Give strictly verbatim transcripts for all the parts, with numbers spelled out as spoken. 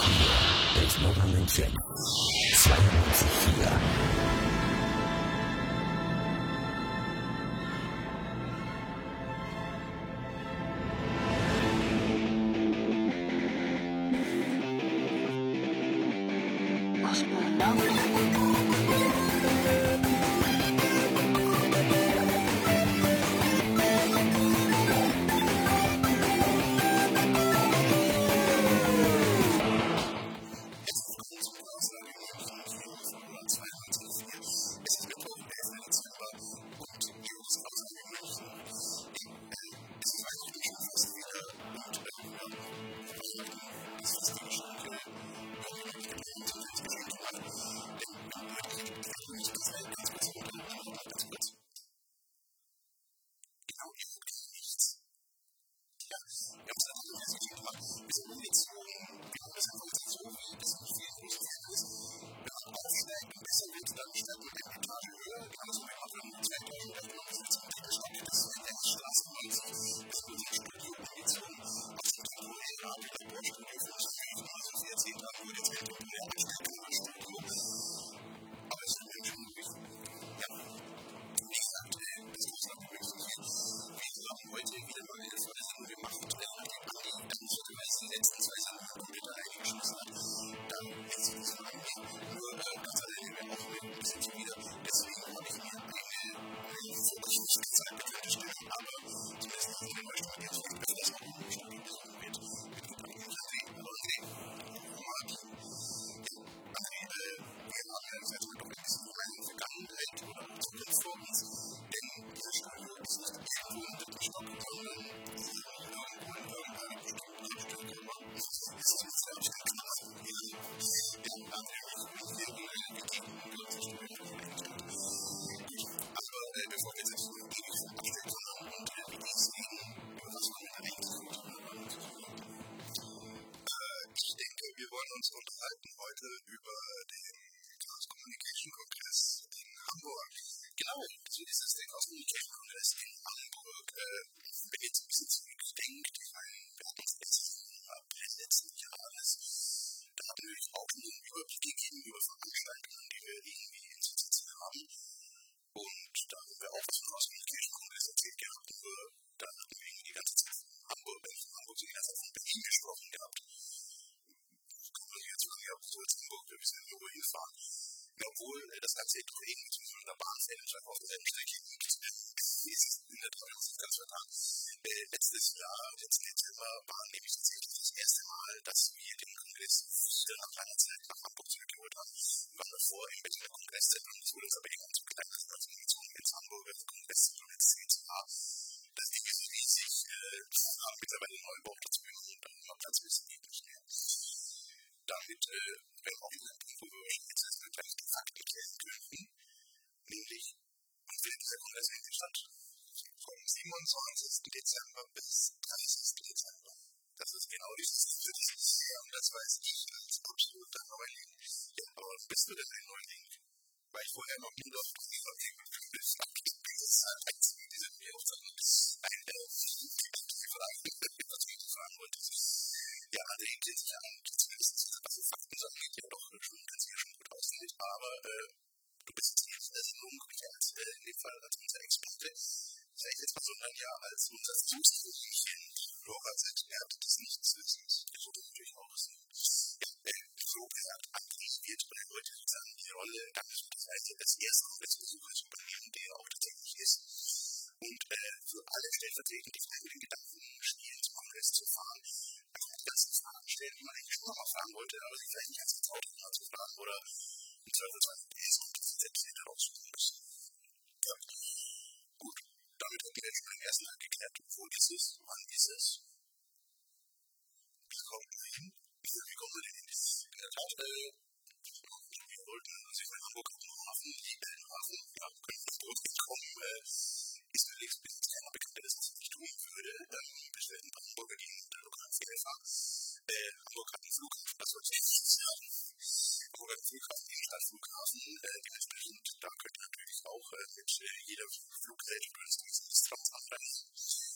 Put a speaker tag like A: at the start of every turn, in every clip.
A: Elfnova München zweiundneunzig Komma vier.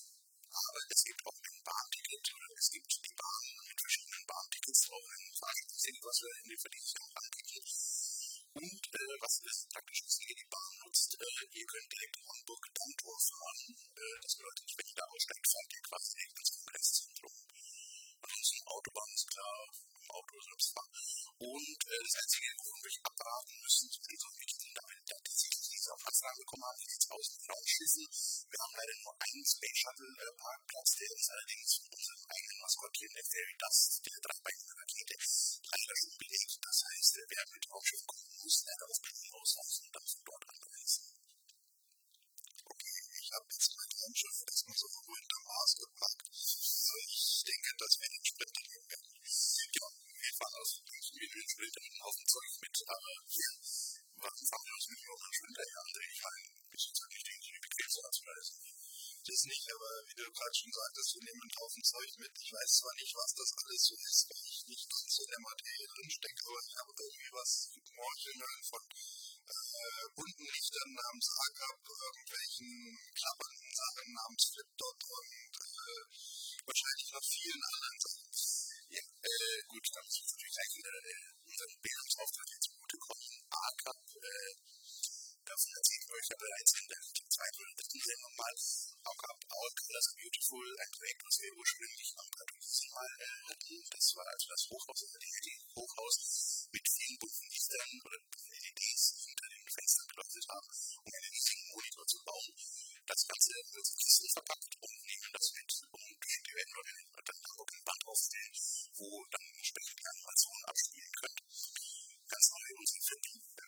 B: Aber es gibt auch ein Bahnticket oder es gibt die Bahn mit verschiedenen Bahntickets auch in Fragen was wir in den Verdienstjahren anbieten. Und äh, was ist praktisch, dass ihr die Bahn nutzt, äh, ihr könnt direkt in Hamburg Dammtor fahren. Äh, das bedeutet, wenn ihr da aussteigt, fahrt ihr quasi direkt ins Kongresszentrum. Ansonsten Autobahn ist klar, im Auto selbst fahren. Und äh, das Einzige, wovon wir euch abraten müssen, sind so wichtig, damit da tatsächlich diese auf Anfragen bekommen haben, wie sieht es aus mit Raumschiffen. Wir haben leider nur einen Space Shuttle äh, Parkplatz, der ist allerdings von unserem eigenen Maskottchen, der Fairy Dust, der dreibeinigen Rakete, leider schon belegt. Das heißt, äh, wer mit Raumschiff kommen muss, leider auf Berlin ausweichen und dann von dort anreisen.
C: Okay, ich habe jetzt mein Raumschiff erstmal so irgendwo hinterm Mars gepackt. Also ich denke, dass wir den Sprinter nehmen werden.
B: Ja, wir fahren aus wie den Sprinter mit einem Haufen Zeug mit, aber wir warum fahren wir uns nicht nur einen Sprinter her, André? Ich meine, das ist jetzt nicht irgendwie bequem so anzureisen.
C: Das nicht, aber wie du gerade schon sagtest, wir nehmen einen Haufen Zeug mit. Ich weiß zwar nicht, was das alles so ist, weil ich nicht ganz so in der Materie drinstecke, aber ich habe irgendwie was Morcheln von äh, bunten Lichtern namens A G A P, irgendwelchen klappernden Sachen namens Flipdot und äh, wahrscheinlich noch vielen anderen Sachen.
B: Ja, äh, gut, dann muss ich natürlich sagen, äh, unseren Bildungsauftrag jetzt zugutekommen. A G A P, äh, davon erzählen wir euch ja bereits in der zweiten oder dritten Sendung mal. A G A P, Our Colors Are Beautiful, ein Projekt, das wir ursprünglich am Kartoffeln mal äh, hatten. Das war also das Hochhaus, das L E D-Hochhaus mit vielen bunten Lichtern oder L E Ds hinter den Fenstern geleuchtet haben, um einen riesigen Monitor zu bauen. Das Ganze wird in Kisten verpackt und nehmen das mit und wir werden dann auch ein Band aufstellen, wo dann entsprechend die Animationen abspielen könnt. Ganz neu unser Flip,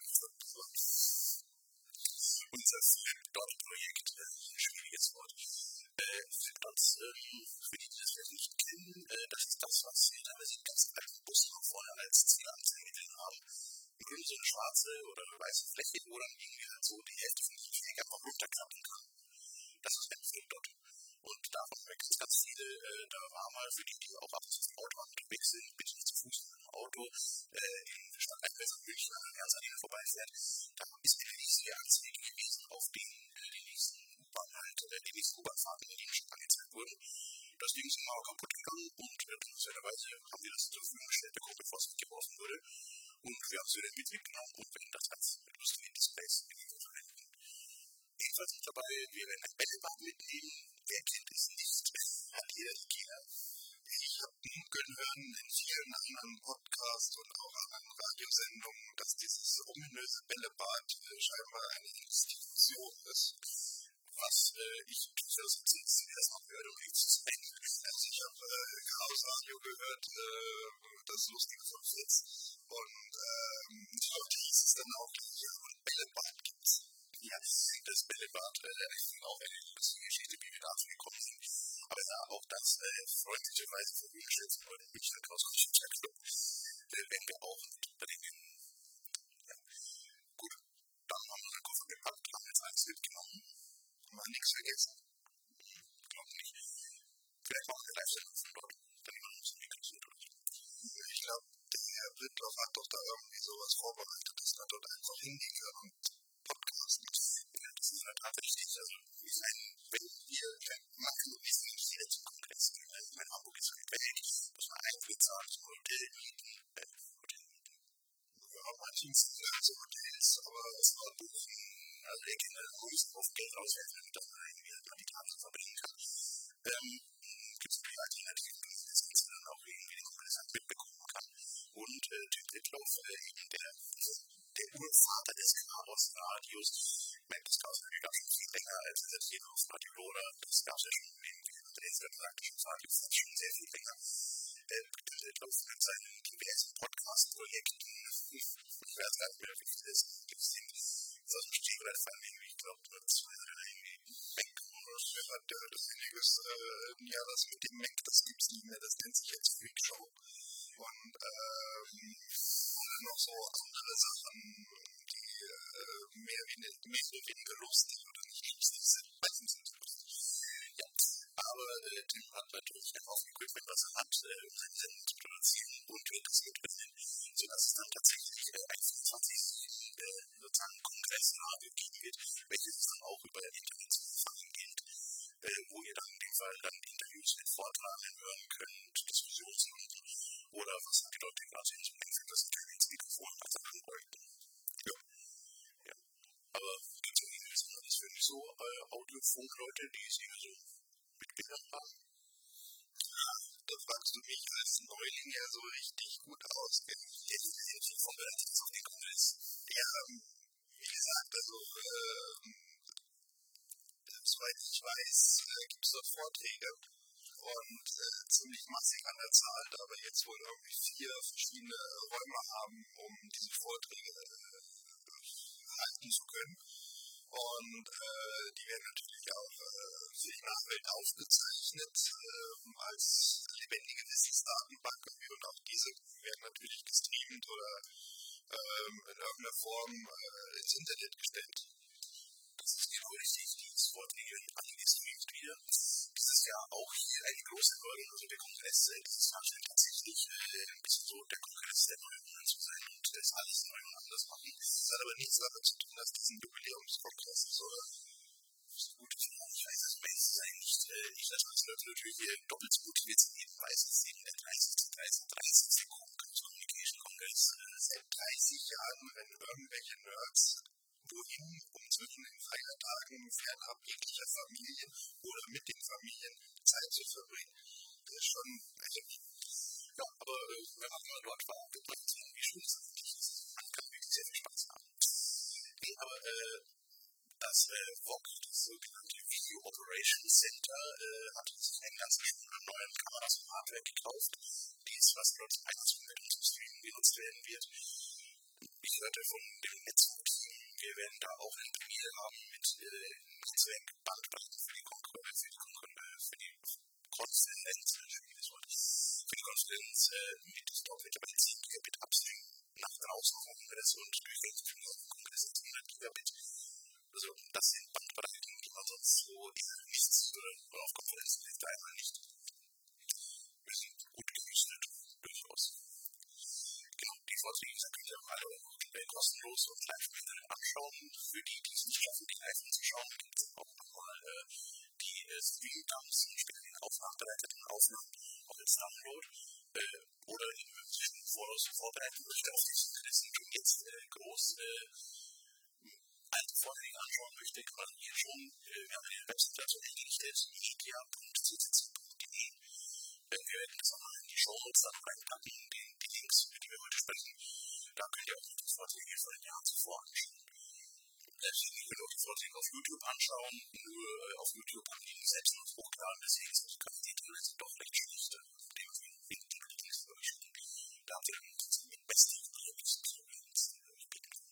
B: unser Flip-Dot-Projekt, äh, schwieriges Wort. Äh, Flip-Dots, ähm, für die, die das vielleicht nicht kennen, äh, das ist das, was wir teilweise in ganz alten Bussen noch vorne als Zielanzeige drin haben. Im Grunde so eine schwarze oder eine weiße Fläche, wo dann irgendwie halt so die Hälfte von diesem Fleck einfach runterklappen kann. Das ist ein Flip-Dot. Und davon gibt es ganz viele, äh, da war mal für die, die auch ab und zu zum Auto unterwegs sind, bitte nicht zu Fuß mit dem Auto, äh, in der Stadt Einwärts in München an der Ernst-Arena vorbeifährt. Da ist eine riesige Anzeige gewesen, auf denen äh, die nächsten U-Bahn halt, äh, die nächsten U-Bahn-Fahrten in Ihnen schon angezeigt wurden. Das Ding ist immer kaputt gegangen und äh, dankenswerterweise haben wir das zur Verfügung gestellt bekommen, bevor es weggeworfen wurde. Und wir haben es wieder mitgenommen und werden das als lustigen Displays verwenden. Ebenfalls mit dabei, wir werden ein Bällebad mitnehmen. Wer kennt es nicht? Hat jeder die Kinder?
C: Ich habe munkeln hören in vielen anderen Podcasts und auch anderen Radiosendungen, dass dieses ominöse Bällebad äh, scheinbar eine Institution ist.
B: Was äh, ich versuche zu wissen, wie das noch gehört, um nichts zu sagen.
C: Also ich habe äh, Chaos Radio gehört, äh, das Lustige von Fritz. Und ähm, dort hieß es dann auch, ja, und Bällebad gibt's.
B: Ja, das Bällebad, äh, ist auch eine lustige Geschichte, wie wir dazu gekommen sind. Aber ja, auch das äh, freundlicherweise verwünscht von den Münchner Chaos Club, äh, werden wir auch mitbringen. Ja. Gut, dann haben wir unseren Koffer gepackt, haben jetzt alles mitgenommen.
C: Haben wir nichts vergessen?
B: Ich glaube nicht. Vielleicht machen wir Live-Sendung von dort, dann nehmen wir uns ein Mikro durch.
C: Ich glaube, der Herr Blindloff hat doch da irgendwie sowas vorbereitet, dass man dort einfach hingehen kann und podcasten.
B: Ja, das ist halt tatsächlich, also ich meine, wenn wir, man kann nicht nicht jeder zum Kongress gehen, also mein Hamburg ist halt weg, muss man Eintritt zahlen, zum Hotel mieten, äh, Hotel mieten.
C: Ja, manchmal sind also Hotels, aber
B: das war buchen, also der Kinder muss auf Geld auswerfen, damit man irgendwie halt die Tage verbringen kann. Ähm, gibt es natürlich Alternativen, dass das Ganze dann auch irgendwie den Kongress halt mitbekommen kann. Und äh, Tim Ditloff, äh, eben der, der Urvater des Chaos-Radios, ich meine, das Chaos Radio gab es schon viel länger als das hier auf Radio Lora, das gab es ja schon in der Praktischen Radio schon sehr viel länger. Der Tim Ditloff mit seinen diversen Podcast-Projekten, ich weiß gar nicht mehr, wie viele es gibt, sind so ein Stiefel fallen irgendwie, ich glaube, nur zwei oder irgendwie Mac oder so.
C: hat der das einiges, äh, ja, das mit dem Mac, das gibt's nicht mehr, das nennt sich jetzt Freak Show. Und ähm, oder noch so andere Sachen, die äh, mehr, mehr oder weniger lustig oder nicht lustig sind. Meistens sind sie lustig.
B: Ja, aber äh, Tim hat natürlich auch Equipment, was er hat, äh, um seine Sendung zu produzieren und wird das mitrechnen, sodass es dann tatsächlich äh, ein vierundzwanzig äh, sozusagen Kongressradio geben wird, welches es dann auch über Internet zu empfangen gilt, äh, wo ihr dann in dem Fall dann Interviews mit Vortragen hören könnt, Diskussionsrunden Oder was die Leute gerade in so einem dass sie kein ins Mikrofon an wollten. Ja. Ja. Aber gibt es irgendwie was anderes für so äh, Audiofunk-Leute, die es hier so mitgehört haben?
C: Ja, da fragst du mich als Neuling ja so richtig gut aus. Jetzt ist es von bereits auf den Kongress. Ja, wie gesagt, also ähm, soweit ich weiß, äh, gibt es dort Vorträge und äh, ziemlich massig an der Zahl, da wir jetzt wohl irgendwie vier verschiedene Räume haben, um diese Vorträge äh, halten zu können. Und äh, die werden natürlich auch äh, für die Nachwelt aufgezeichnet äh, als lebendige Wissensdatenbank, und auch diese werden natürlich gestreamt oder äh, in irgendeiner Form äh, ins Internet gestellt.
B: Das ist genau richtig, die Vorträge angestreamt wieder. Dieses Jahr auch hier eine große Folge, also der Kongress, dieses Jahr scheint tatsächlich äh, ein bisschen so der Kongress der Neuerungen zu sein und das alles neu und anders machen.
C: Das hat aber nichts damit zu tun, dass das ein Jubiläumskongress ist, oder?
B: Gut, ich weiß es meistens sein nicht. Äh, ich als Leute natürlich hier doppelt so motiviert sind, eben weiß es eben der dreißigste. dreißigste. dreißigste. Communication Congress.
C: Äh, seit dreißig Jahren rennen irgendwelche Nerds wohin, um zwischen den Feiertagen fernab jeglicher Familien oder mit den Familien Zeit zu verbringen. Das ist schon, also,
B: ja, aber äh, wenn man mal dort war, wird man sehen, wie schön es eigentlich ist. Man kann wirklich sehr viel Spaß haben. Nee, aber äh, das äh, V O C, das sogenannte Video Operations Center, äh, hat sich einen ganzen Schwung an neuen Kameras und Hardware gekauft, die es was dort zum Einsatzvermittlung zum Streamen genutzt werden wird. Ich hörte von dem Netzwerk-Team, wir werden da auch eine Premiere haben mit äh, Netzwerk-Bandbreiten für die Konkurrenz, für die Konkurrenz, für die Konferenz, für die Konferenz äh, mit doppelt bei zehn Gigabit Upstream nach draußen vom Kongress und durchgängig vom Kongress hundert Gigabit. Also das sind Bandbreiten, die man sonst so nicht sieht oder auf Konferenzen hilft einmal nicht. Wir sind gut gerüstet, durchaus. Genau, die Vorträge könnt ihr auch alle äh, kostenlos und live anschauen. Für die, die es nicht schaffen, die live anzuschauen, gibt es auch nochmal äh, die äh, Stream-Dumps und stellen auf nachbereiteten Aufnahmen auch als Download. Äh, oder in möglichen Voraus vorbereiten möchte auf diesen Interessen jetzt äh, groß äh, alte Vorträge anschauen möchte, kann man hier schon, äh, wir haben eine Website dazu eingerichtet, media punkt c c c punkt d e. Äh, wir werden das auch noch in die Shownotes dann reinpacken, den, die Links, über die wir heute sprechen. Da könnt ihr auch die Vorträge von den Jahren zuvor anschauen. Deswegen könnt ihr auch die Vorträge auf YouTube anschauen, nur äh, auf YouTube haben die selbst noch hochgeladen, deswegen ist die Qualität teilweise doch recht schlecht. Dementsprechend wegen die Links für euch. Da habt ihr dann mit besten Experience bieten können.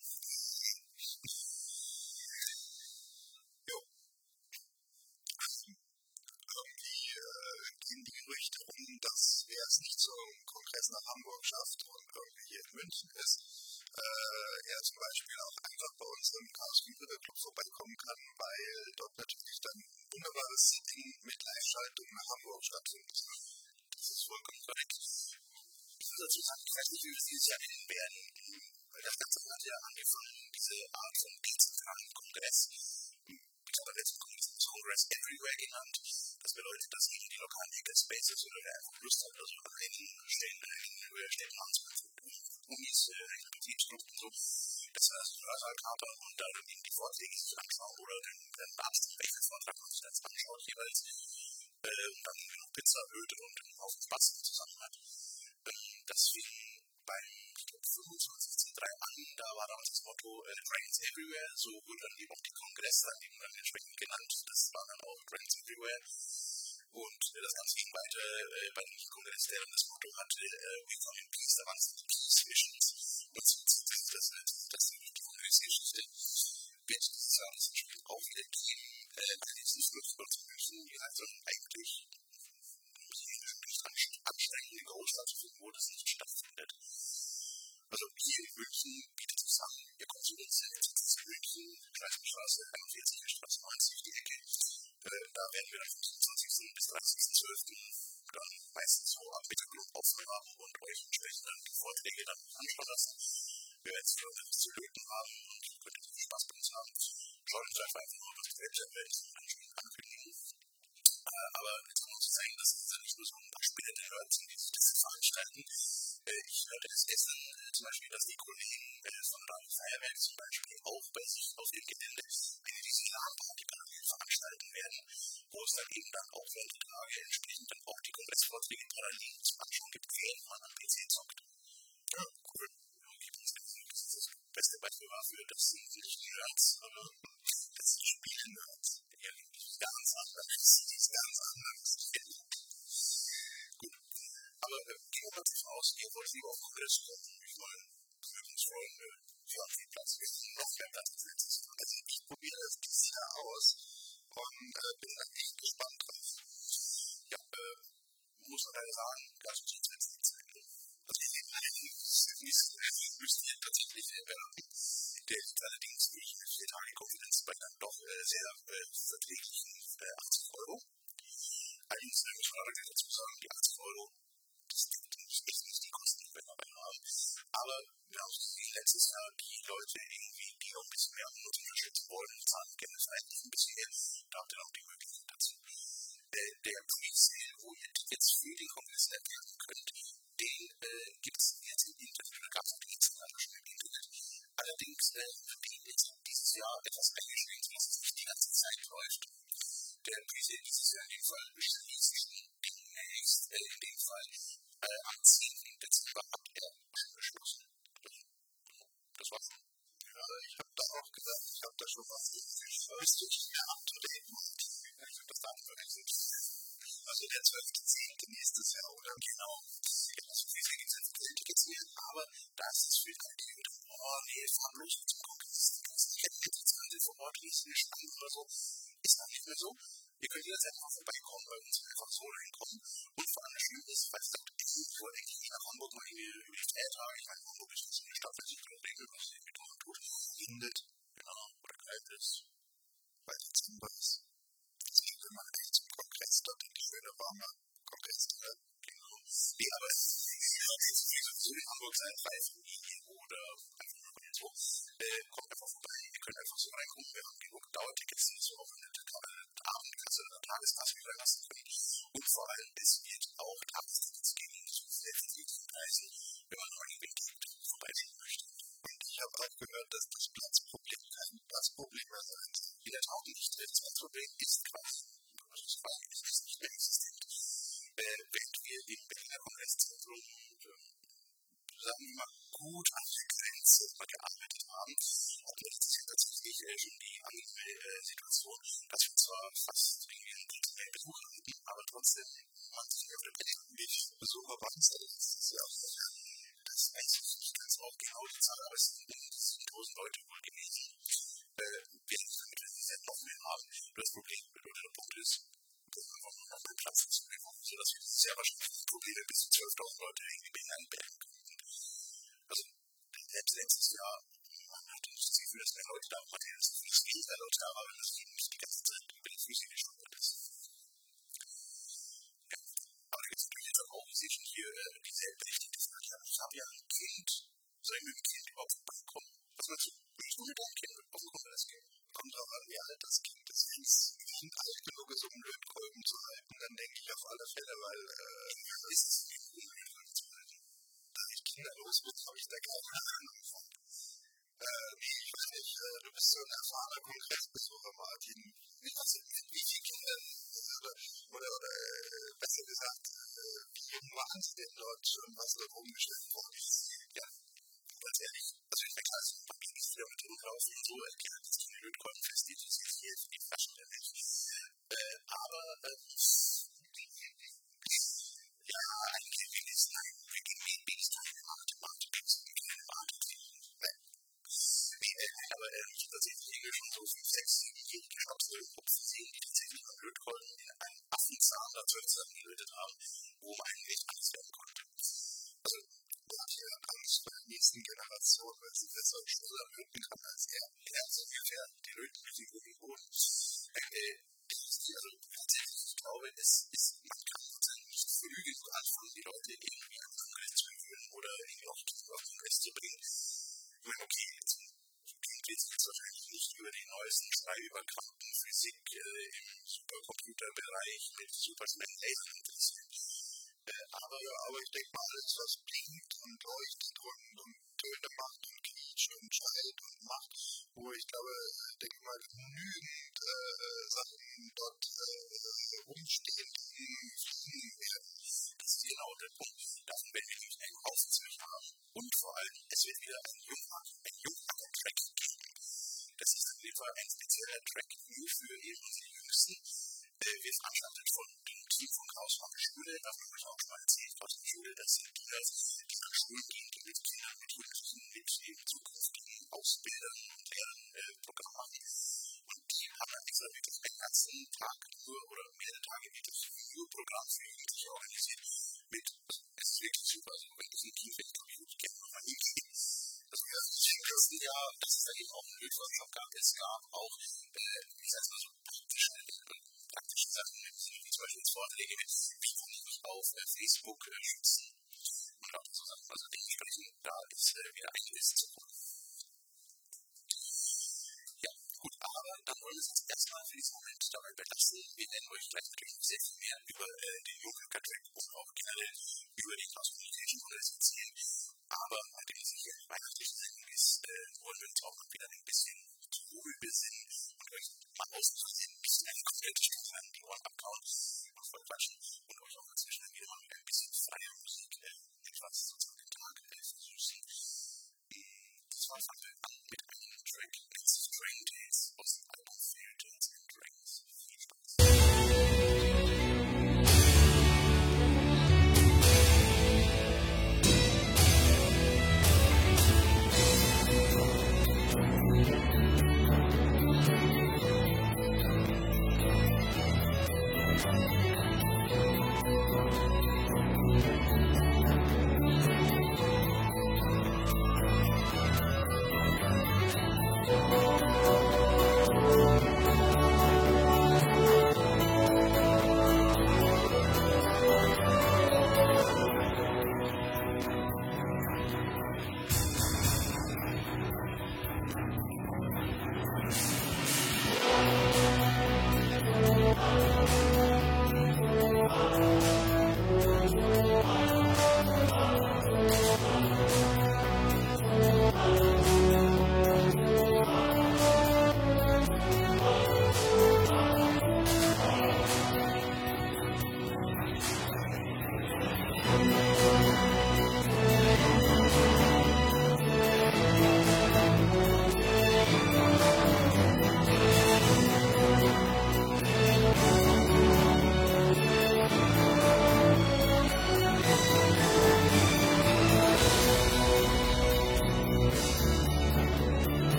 C: Irgendwie äh, gehen die Gerüchte um, dass wer es nicht zum Kongress nach Hamburg schafft und irgendwie hier in München ist, äh, er zum Beispiel auch einfach bei uns im Chaos Computer Club vorbeikommen kann, weil dort natürlich dann ein wunderbares Setting mit Live-Schaltung nach Hamburg stattfindet.
B: Das ist vollkommen korrekt. Ich muss dazu sagen, ich weiß nicht, wie wir es dieses Jahr nennen werden, weil das Ganze hat ja angefangen, diese Art von dezentralen Kongress. Ich habe letzten Kongress Congress Everywhere genannt. Das bedeutet, dass eben die lokalen Hackerspaces oder wer einfach Lust hat, also an einigen Stellen, an einigen Städten anzufangen, Unis, äh, Betriebsgruppen und so, dass wir das Hörsaal haben und da dann eben die Vorträge sich anschauen oder den, den Arzt, welchen Vortrag man sich jetzt anschaut, jeweils, äh, und dann genug Pizza, Öde und einen Haufen Spaß zusammen hat. Ähm, das fing beim, ich glaube, fünfundzwanzig C drei an, da war damals das Motto äh, Dragons Everywhere, so wurde dann eben auch die Kongress dann eben dann entsprechend genannt, das war dann auch Dragons Everywhere. Und äh, das Ganze ging weiter äh, bei dem Kongress, der dann das Motto hatte, äh, We Come in Peace, da waren es die Peace Missions. Und so zieht sich das halt, das ist die Kongressgeschichte. Wird dieses Jahr das entsprechend auch wieder geben, äh, allerdings nicht nur für uns München, die halt so eigentlich nicht anstrengende Großstadt zu finden, wo das nicht stattfindet. Also hier in München bietet sich an, ihr kommt zu uns, jetzt ist in München, Kreisstraße, einundvierzig, Straße neunzig, die Ecke. Äh, da werden wir dann vom fünfundzwanzigsten bis dreißigsten zwölften dann meistens so am Mittag offen haben und euch entsprechend dann die Vorträge dann anschauen lassen. Wir werden es für uns zu löten haben und ihr könnt viel Spaß bei uns haben. Schaut euch einfach einfach mal, was die Website werde ich dann ankündigen. Äh, aber jetzt muss man zeigen, dass es nicht nur so ein paar Spieler der Nerds sind, die sich das veranstalten. Äh, ich hörte es gestern äh, zum Beispiel, dass die Kollegen äh, von Radio Feuerwerk zum Beispiel auch bei sich auf dem Gelände eine riesige LAN-Party parallel veranstalten werden, wo es dann eben dann auch während der Tage entsprechend dann auch die Kongressvorträge parallel zum Anschauen gibt, während man am P C zockt. Ja, cool. Das ist das beste Beispiel dafür, das sind nicht Nerds, sondern das sind Spiele-Nerds. Ja, ganz anders. Das ist ganz anders. Gut. Aber äh, gehen wir mal davon aus, ihr wollt lieber auf Kongress kommen. Ich meine, wir würden uns freuen, äh, wir haben viel Platz, wir haben noch mehr Platz als letztes Jahr. Also ich probiere das dieses Jahr aus und äh, bin da echt gespannt drauf. Ja, äh, muss man leider sagen, ganz gut jetzt letzte Zeit. Also ich sehe eigentlich, müsste ich tatsächlich erwerben. Der liegt allerdings durch eine vier Tage Konferenz bei dann doch äh, sehr äh, verträglichen äh, achtzig Euro. Allerdings äh, muss man allerdings dazu sagen, die achtzig Euro, das sind echt nicht die Kosten, die wir dabei haben. Aber wir haben gesehen, letztes Jahr die Leute irgendwie, die noch ein bisschen mehr Mut unterstützen wollen, zahlen gerne vielleicht ein bisschen mehr, da habt ihr noch die Möglichkeit dazu. Äh, der Pre-Sale, wo ihr Tickets für den Kongress erwerben könnt, den äh, gibt es jetzt im Internet, oder gab es auch die letzten Jahre schon im Internet. Allerdings äh, wird die jetzt dieses Jahr etwas eingeschränkt, was es nicht die ganze Zeit läuft. Der Pre-Sale dieses Jahr in dem Fall schließt demnächst, äh, in dem Fall äh, am zehnten Dezember hat er abgeschlossen. Das, das war's schon. Ja, ich habe da auch gedacht, ich habe da schon was gesehen. Bist du nicht mehr up to date? Ich habe das Datum vergessen. Also der zwölfte zehnte nächstes Jahr, oder? Genau. Genau, so viel gibt es jetzt Tickets mehr, aber da ist es viel Zeit, die wieder, oh nee, fahr bloß zum Kongress. Ich hätte jetzt gerade vor Ort lesen, gespannt oder so. Ist dann nicht mehr so. Ihr könnt jetzt einfach vorbeikommen, bei uns einfach so reinkommen. Und vor allem schön ist, weil es dann irgendwo eigentlich nicht nach Hamburg mal irgendwie über die Feiertage, ich meine, Hamburg ist eine Stadt, wenn sich dort regnet, was sich mit Dorn tut, windet, genau, oder kalt ist, weil Dezember ist. Deswegen will man eigentlich zum Kongress dort in die schöne, warme Kongresshalle. Genau. Nee, aber es ist sowieso in Hamburg sein, bei Familie oder einfach nur bei so. Äh, kommt einfach vorbei, ihr könnt einfach so reinkommen, wir haben genug Dauertickets, die so auf eine Abendkasse oder Tageskasse überlassen können. Und vor allem, es wird auch Tagestickets geben, zu sehr verträglichen Preisen, wenn man noch irgendwie vorbeisehen möchte. Und ich habe auch gehört, dass das Platzproblem kein Platzproblem mehr sein soll. In der Tat nicht. Das Platzproblem ist quasi, also es war ist nicht mehr existent. Äh, wenn wir im Berliner Kongresszentrum, äh, sagen wir mal, gut an der Grenze gearbeitet haben, hatten wir das ja tatsächlich äh, schon die angenehme äh, Situation, dass wir zwar fast irgendwie ein Drittel mehr Besucher hatten, aber trotzdem man sich auf der Platte wie viele Besucher waren es denn letztes Jahr? Das weiß ich nicht ganz auch genau die Zahl, aber es sind um die siebentausend Leute wohl gewesen. Äh, wir können das ja noch mehr haben. Das Problem, der Punkt ist, dass wir einfach nur noch mehr Platz ist, sodass wir dieses Jahr wahrscheinlich Probleme bis zu zwölftausend Leute irgendwie beherbergen könnten. Also, selbst letztes Jahr, man hatte nicht das Gefühl, dass mehr Leute da waren, man hatte das Gefühl, dass weniger Leute da waren, wenn das eben nicht die ganze Zeit über die Füße gestolpert ist. Ja, aber da gibt es natürlich jetzt auch, ich sehe schon hier, äh, die sehr berechtigte Frage, ich habe ja ein Kind, soll ich mit dem Kind überhaupt vorbeikommen? Was meinst du, willst du mit deinem Kind auf den Kongress gehen? Kommt drauf an, wie alt das Kind ist. Wenn es Kind alt genug ist, um Lötkolben zu halten, dann denke ich auf alle Fälle, weil, äh, ist es nicht um Lötkolben zu halten. Da ich kinderlos bin, habe ich da keine Ahnung von. Äh, nee, ich weiß nicht, äh, du bist so ein erfahrener Kongressbesucher, Martin. Was sind mit wie vielen Kindern, oder, oder, oder äh, besser gesagt, äh, wie jung waren sie denn dort schon, was dort rumgestellt worden ist? Ja, ganz ehrlich, also ich bin klar, es ist Papier nicht wieder mit rumlaufen und so, erklärt, dass die Lötkolben festgeht, das ist hier für die Flaschen der Milch. Äh, aber, äh, ja, ein Kevin ist nein, Ricky Maybe ist eine Mathematik, ist keine Mathematik. Nein. Nee, äh, aber äh, ich habe tatsächlich schon so fünf, sechs, siebenjährige Schnapsölpupfen gesehen, die tatsächlich beim Lötkolben in einem Affenzahn dazu gelötet haben, wo man eigentlich alles werden konnte. Also, da habe ich ja Angst vor der nächsten Generation, weil sie besser und schneller löten kann als er. Er ist ungefähr die Löten mit dem guten Boden. Äh, also, tatsächlich, ich glaube, es ist, man kann sozusagen nicht früh genug anfangen, die Leute irgendwie am Kongress zu gewöhnen oder irgendwie auf den Kongress zu bringen. Ich meine, okay, jetzt geht es jetzt wahrscheinlich nicht über den neuesten Schrei über Quantenphysik äh, im Supercomputerbereich mit superschnellen Lasern interessiert.
C: Äh, aber, aber ich denke mal, alles, was blinkt und leuchtet und, und Töne macht und quietscht und schreit und macht, wo ich glaube, äh, denke mal, genügend äh, Sachen dort äh, rumstehen, fliegen werden.
B: Das ist genau der Punkt. Davon werden wir nämlich einen Haufen Zeug haben. Und vor allem, es wird wieder ein Junghacker-Track geben. Das ist in dem Fall ein spezieller Track nur für eben die Jüngsten. Äh, wird veranstaltet von dem Team von Klaus Mache Schule. Da habe ich auch schon mal erzählt, Klaus Mache Schule, das sind die, die an Schulen gehen, die mit Kindern, mit Jugendlichen, mit eben zukünftigen Ausbildern und Lehrern äh, Programm machen. Und die haben dann extra wirklich einen ganzen Tag nur oder mehrere Tage wirklich nur Programm für Jugendliche organisiert. Mit, also, es ist wirklich super, also wenn ich ein Team finde, ich würde gerne nochmal hingehen. Also im letzten Jahr, das ist ja eben auch ein Lötworkshop gab, es gab auch, äh, ich sag mal so, praktische, praktische Sachen, wie zum Beispiel Vorträge mit, wie kann ich mich auf äh, Facebook äh, schützen und lauter so Sachen. Also dementsprechend, da ist äh, wieder einiges zu tun. Ja, gut, aber dann wollen wir es jetzt erstmal für diesen Moment dabei belassen. Wir werden euch gleich natürlich sehr viel mehr über äh, den Junghacker-Track und auch generell über die Chaos Communication Models erzählen. Aber nachdem es hier eine weihnachtliche Sendung ist, äh, wollen wir uns auch wieder ein bisschen zur Ruhe besinnen und euch mal ausmachen, ein bisschen eine komplette Stunde an die Ohren abkauen und voll quatschen und euch auch inzwischen wieder mal mit ein bisschen freier Musik äh, etwas sozusagen den Tag äh, versüßen. Das war fangen wir an mit einem Track, nennt sich Train Tales aus dem Album Fairy Tales and Dragons. Viel Spaß!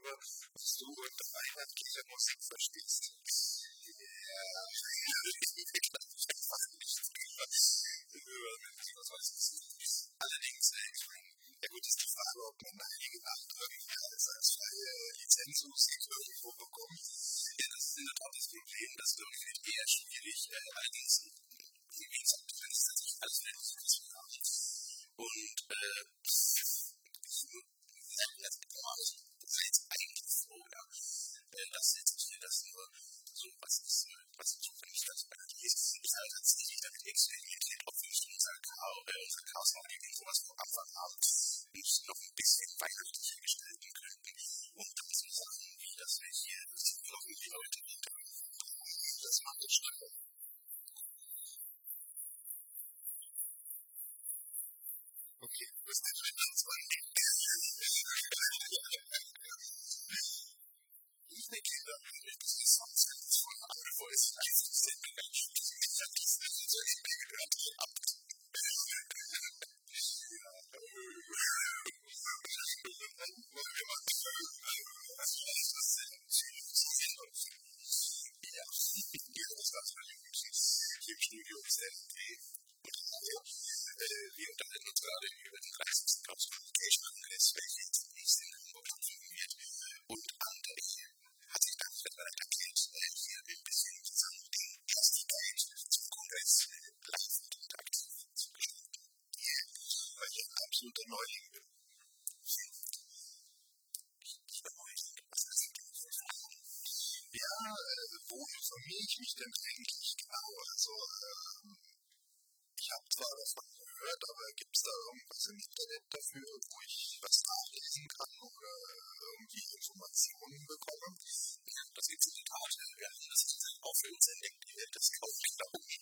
C: darüber, was du unter einheitlicher Musik verstehst. Ja, allerdings, ich meine, ja gut, ist die Frage, ob man Heilige Nacht irgendwie als, als freie Lizenzmusik irgendwo bekommt.
B: Ja, das ist in der Tat das Problem, das glaube ich wird eher schwierig, äh, allerdings, wie gesagt, das ist natürlich alles in der Musik haben. Und, äh, das ist jetzt eigentlich so, ja, dass jetzt hier das nur so was ist, was ich für mich ganz bekannt ist, ist halt tatsächlich damit experimentiert, ob wir nicht unser Chaos, äh, unser Chaos noch irgendwie sowas vom Anfang haben, nicht noch ein bisschen weihnachtlicher gestalten könnten. Und dann so Sachen wie, dass wir hier noch die Leute hinter das macht es schneller. Okay, das ist natürlich ganz weit. Ich denke, da wird es die Songs von anderen Voice einfach sind ganz schwierig. Ich habe das nicht so schnell gehört. Ab. Ja, wollen wir mal was ist das denn? Ja, das war's bei den München. Hier im Studio ist der wir unterhalten uns gerade über den dreißigsten Chaos Communication Kongress, welcher jetzt demnächst in Hamburg stattfinden wird. Und André hat sich dann bereit erklärt, hier ein bisschen zusammen den ersten Teil zum Kongress live und interaktiv zu gestalten. Ja, weil ich ein absoluter Neuling bin. Ich bin Neuling. Was ist das denn? Ja, wo informiere ich mich denn eigentlich genau? Also, ich habe zwar davon gehört, aber gibt es da irgendwas im Internet dafür, wo ich was nachlesen kann oder irgendwie Informationen bekomme? Ja, das gibt es in der Tat. Wir haben das auch für uns entdeckt, das kauft da oben.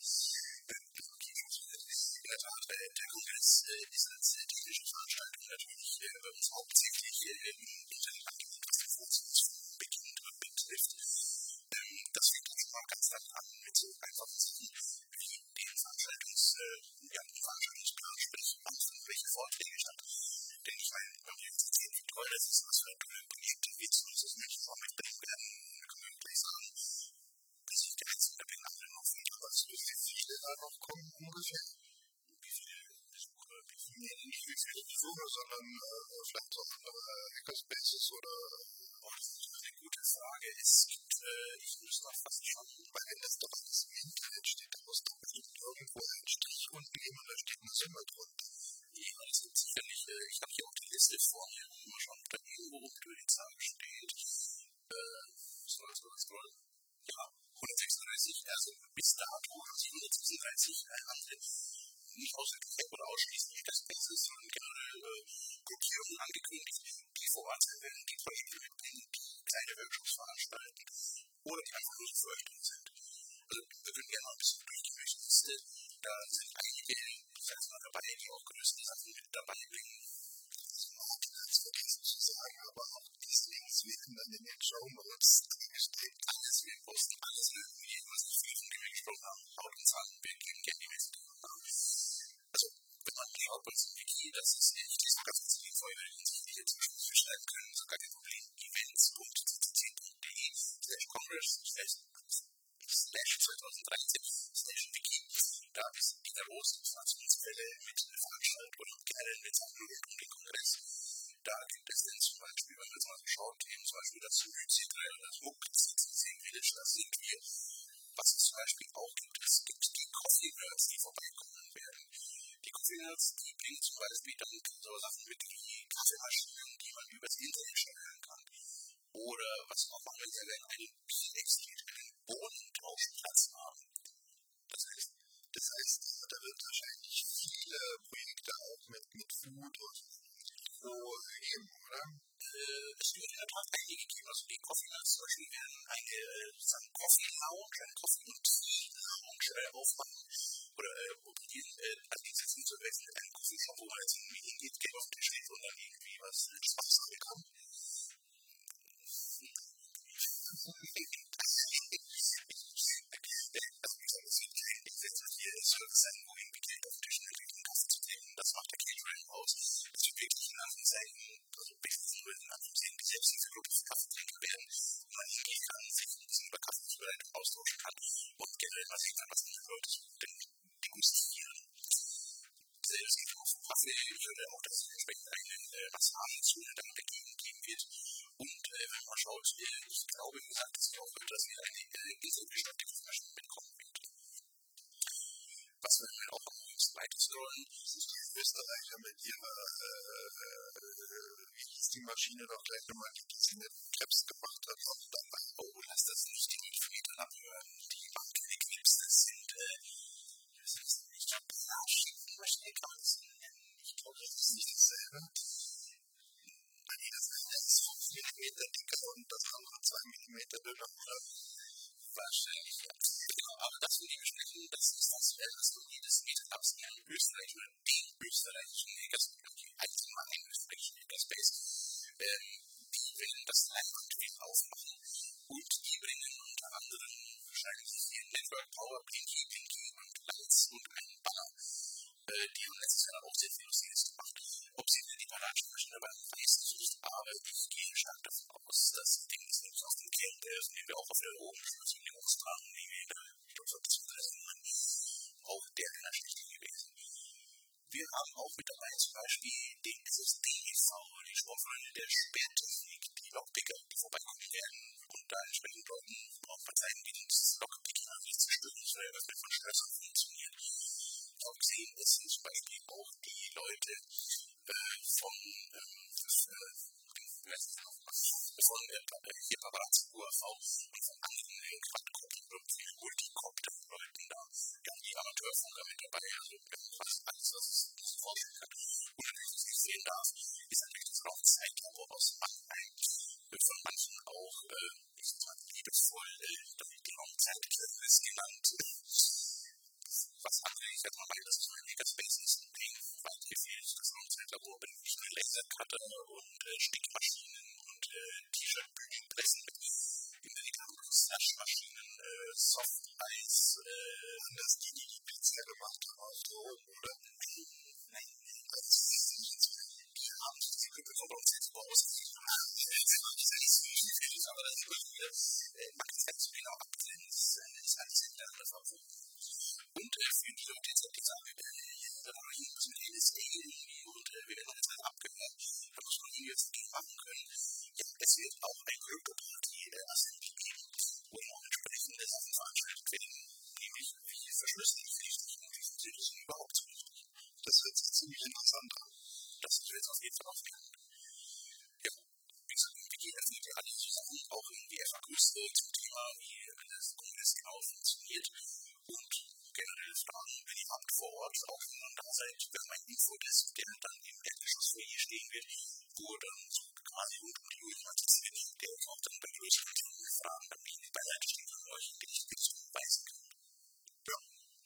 B: In der Tat, der Kongress ist als technische Veranstaltung natürlich bei uns hauptsächlich im Internet angeboten, was den Funktionsbeginn betrifft. Das fängt dann schon mal ganz dann an mit so einfachen Sachen wie den Veranstaltungs, äh, ja, den Veranstaltungsplan, sprich, wann finden welche Vorträge statt. Denn ich meine, wenn wir jetzt sehen, wie toll das ist, was für eine Projekte wir zu uns aus München vor mitbringen werden, dann können wir gleich sagen, dass ich der jetzt mit den anderen noch finde, was wie viele da noch kommen ungefähr. Wie viele Besucher, wie viele, nee, nicht wie viele Besucher, sondern äh, vielleicht auch andere Hackerspaces oder. Oh, das ist eine gute Frage. Es gibt, äh, ich muss noch fast schauen, weil wenn das doch alles im Internet steht, da muss doch bestimmt irgendwo ein Strich unten geben und da steht eine Summe drunter. Ja, das sind sicherlich, äh, ich habe hier auch die Liste vor mir, wo man schon da irgendwo unter die Zahl steht. Äh, soll das was soll? Ja, hundertsechsunddreißig, also bis dato haben sie hundertsechsunddreißig andere nicht ausschließlich oder ausschließlich das Beste, sondern generell äh, Gruppierungen angekündigt, die vor Ort sein werden, die Projekte mitbringen, die kleine Workshops veranstalten oder die einfach nur für euch drin sind. Also wir würden gerne noch ein bisschen durch die Liste. Da sind einige, ich sag mal, dabei, die auch größte Sachen mit dabei bringen. Das ist auch ganz vergessen zu sagen, aber auch diese Links werden dann in den Shownotes dargestellt. Alles, wir posten alles irgendwie, was ich viel von dem wir gesprochen haben. Haut uns an, wir geben gerne die Messe. Also, wenn man schaut bei uns im Wiki, das ist echt, ich sag ganz kurz die Info, wenn Sie die jetzt zum schreiben können, so gar kein Problem. events punkt c c c punkt d e slash congress slash zweitausenddreizehn slash wiki. Da ist die große Informationsquelle mit Veranstaltungen und generell mit Sachen rund um den Kongress. Da gibt es dann zum Beispiel, wenn man jetzt mal so schaut, eben zum Beispiel das Myzi drei oder das M U C C C C Village, das sind wir. Was es zum Beispiel auch gibt, es gibt die Coffee Nerds, die vorbeikommen werden. Die Coffee Nerds, die bringen zum Beispiel dann so Sachen mit wie Kaffeemaschinen, die man übers Internet steuern kann. Oder was auch mal, wenn sie einen Bier-Exkit, einen Bohnentauschplatz haben. Das heißt, das heißt, da wird wahrscheinlich viele Projekte auch mit, mit Food und so geben, oder? Äh, es wird in der Tat einige geben. Also die Coffee Nuts zum Beispiel werden eine äh, Coffee Lounge, eine Coffee und Tea Lounge äh, aufmachen. Oder äh, probieren, äh, also die sitzen zu wechseln mit einem Coffee Shop, wo man jetzt irgendwie hingeht, Geld auf den Tisch legt und dann irgendwie was Spaß haben kann. Also wie gesagt, es wird kein hier Service sein, wo irgendwie Geld auf den Tisch legt, um Kaffee zu trinken. Das macht der Catering aus. Es wird wirklich in Anführungszeichen, also bis zu in Anführungszeichen Selbsthilfegruppe für Kaffee ich glaube, wie gesagt, dass ich auch hoffe, dass wir eine äh, Inselbeschäftigungsmaschine bekommen wird. Was wir halt auch am weitesten wollen,
C: sind die Österreicher mit ihrer, äh, wie hieß die Maschine doch gleich nochmal, die diesen Krebs gemacht hat, auch dabei.
B: Oh, lass das nicht die Millimeter abhören. Die machen keine Clips, das sind, äh, das heißt, ich glaube, Maschine kann man das nennen. Ich glaube, das ist nicht dasselbe. Nee, das eine ist fünf Millimeter dicker und das andere zwei Millimeter dünner, oder? Wahrscheinlich, ja. Genau, aber das von dem sprechen, das ist das Restaurant des Meetups in Österreich oder den österreichischen Hackerspace, die allgemeinen österreichischen Hackerspace. Ähm, die werden das Live-Aktivität aufmachen und die bringen unter anderem wahrscheinlich hier Network Power, Blinky, Blinky und Lights und einen Banner. Äh, die haben letztes Jahr auch sehr viel Lustiges gemacht. Ob sie für die Paratschmaschine dabei weiß ich nicht, aber ich gehe stark davon aus, dass das Ding ist nämlich aus dem Kern, der ist nämlich auch auf der oben Verfügungsstraßen, die wir da, ich glaube, so ein bisschen auch der einer schlecht gewesen. Wir haben auch mit dabei zum Beispiel den S S D e V, die Sportfreunde der Sperrtechnik, die Lockpicker, die vorbeikommen werden und da entsprechend Leuten auch verzeihen, wie dieses Lockpicker nicht zerstören ist, weil das mit von Schlössern funktioniert. Auch gesehen, es sind zum Beispiel auch die Leute äh, von ähm, das, äh, von äh, hier Paparazzi U A V und von anderen äh, Quadcopter und Multicopter-Leuten da. Wir haben die Amateurfunker mit dabei, also fast alles, was es sich vorstellen kann. Und natürlich, was ich sehen darf, ist natürlich das Raumzeitlabor aus Mannheim. Wird von manchen auch, äh, ich sag mal, liebevoll äh, die Raumzeitlabor genannt. Was andere, ich sag mal, weil das so ein Makerspace ist, den weit gefehlt, das Raumzeitlabor benutzt eine Lasercutter und äh, Stickmaschinen und äh, T-Shirt-Bügelpressen mit in der Regel Slushmaschinen, äh, Soft-Eis, äh, das die, die die Pizza gemacht haben auf Drogen, oder? Nein, also die haben sich die Küppe vom Raumzeitlabor ausgegeben. Das ist nicht so viel, aber das ist wirklich wieder, man kann es ganz genau abtrennen, das ist alles in der andere Verwurf. Und äh, für die Leute jetzt die sagen, äh, da haben wir hier ein bisschen L S D irgendwie und äh, wir werden noch jetzt abgehört, da muss man hier jetzt nicht machen können. Ja, es wird auch ein Krypto-Party äh, Assembly geben, wo dann auch entsprechende Sachen veranstaltet werden, nämlich wie verschlüsselte Pflichten und wie funktioniert überhaupt so richtig.
C: Das hört sich ziemlich interessant an.
B: Das ist jetzt auf jeden Fall aufnehmen. Ja, wie gesagt, wir gehen jetzt nicht alle diese Sachen, auch irgendwie F A Qs zum Thema, wie das Kongress genau funktioniert und generell Fragen, wenn ihr habt vor Ort auch schon da seid, wenn mein Infodesk, der dann im Erdgeschossfoyer stehen wird, wo dann so quasi rund um die Uhr jemand sitzt, der euch auch dann bei größeren Themen Fragen dann nicht beiseite stehen kann, euch in die richtige Richtung weisen kann.
C: Ja.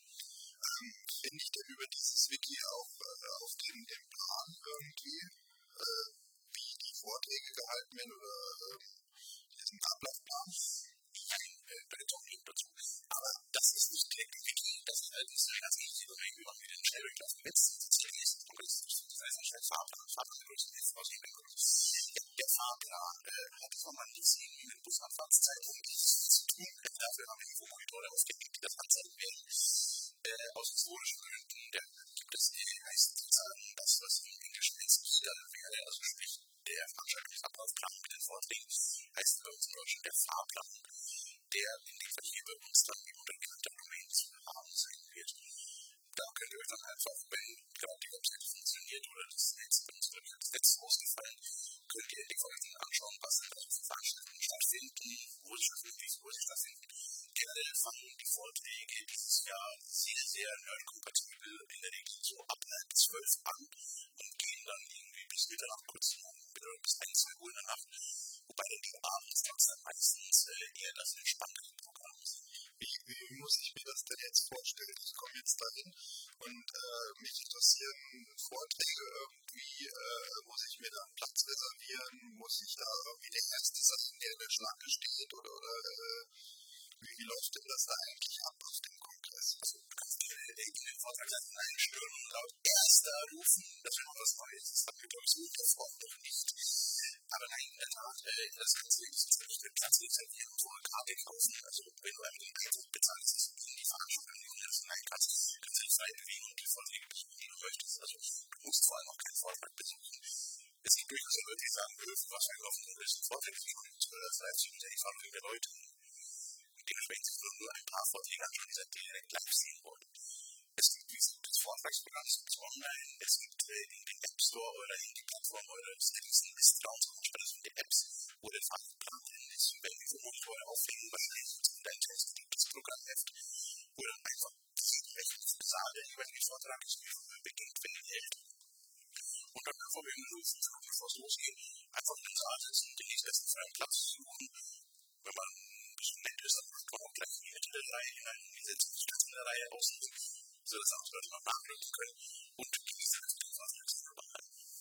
C: Ähm, finde ich denn über dieses Wiki auch äh, auf den, den Plan irgendwie, äh, wie die Vorträge gehalten werden oder äh, diesen Ablaufplan?
B: Nein, äh, da gibt es auch einen Link dazu. Aber das ist nicht direkt im Wiki, das ist halt eine ganz ähnliche Überlegung, wie man mit den Sharing-Klassen mit ist. Das heißt, ein Fahrplan, Fahrplan größer ist aussehen. Ja, der Fahrplan äh, hat von man nicht sehen, wie mit Busabfahrtszeit und nichts zu tun. Dafür haben wir Infomonitore aufgehängt, die das anzeigen werden. Äh, aus historischen Gründen, da gibt es, äh, heißt sozusagen das, was im Englischen als Gida wäre, also sprich der Veranstaltungsablaufplan mit den Vorträgen, heißt bei uns im Deutschen der Fahrplan, der in dem Fall hier bei uns dann die untergenannte Domain zu haben sein wird. Da könnt ihr euch dann einfach, wenn gerade die Website funktioniert oder das Netz, bei uns wird das Netz ausgefallen, könnt ihr die Folgen anschauen, was da für Veranstaltungen stattfinden, wo sie stattfinden, wo sie stattfinden. Generell fangen die Vorträge dieses Jahr sehr, sehr nerd-kompatibel in der Regel so ab halb zwölf an und gehen dann irgendwie bis Mitternacht kurz bis ein, zwei Uhr in der Nacht. Wobei dann die abends dann meistens äh, eher das entspanntere Programm ist.
C: Wie, wie muss ich mir das denn jetzt vorstellen? Ich komme jetzt dahin und äh, mich interessieren Vorträge irgendwie, äh, muss ich mir da einen Platz reservieren? Muss ich da irgendwie der Erste sein, der in der Schlange steht? Oder, oder äh, wie, wie läuft denn das da eigentlich ab auf dem Kongress?
B: Also du kannst dir in den Vortrag einstürmen und laut Erster rufen, das wäre noch was Neues. Das hat mir, glaube ich, so gesprochen noch nicht. Aber nein, in der Tat, äh, das Ganze ist jetzt nicht mit Platz reservieren und so eine Karte kaufen. Also wenn du einen Eintritt bezahlst, ist in die Veranstaltung, die du jetzt hinein kannst, kannst du dich frei bewegen und die Vorträge besuchen, die du möchtest. Also du musst vor allem auch keinen Vortrag besuchen. Es gibt durchaus Leute, die sagen, was wir auf dem größten Vortrag, die kommen zu das Leipzig und die fahren mehr Leute. Dementsprechend sind nur ein paar Vorträge anschauen, die sie direkt live sehen wollen. Es gibt, wie gesagt, das Vortragsprogramm, es gibt online, es gibt äh, in den App Store oder in die Plattform eures Liebsten Misstrauen zum Beispiel, also in den Apps, wo der Fahrplan drin ist, und wenn diese Monitore aufhängen, wahrscheinlich in dein Test gibt das Programmheft, wo dann einfach welchen Saal der jeweilige Vortrag ist, wie beginnt, wenn ihr hält. Und dann einfach, wenn wir los sind, bevor es losgeht, einfach in den Saal sitzen, den nächsten freien Platz suchen. Wenn man ein bisschen nett ist, dann macht man auch gleich in die Mitte der Reihe hinein, die setzen sich in der Reihe außen, sodass auch Leute noch nachdenken können und genießen den Vortrag dabei.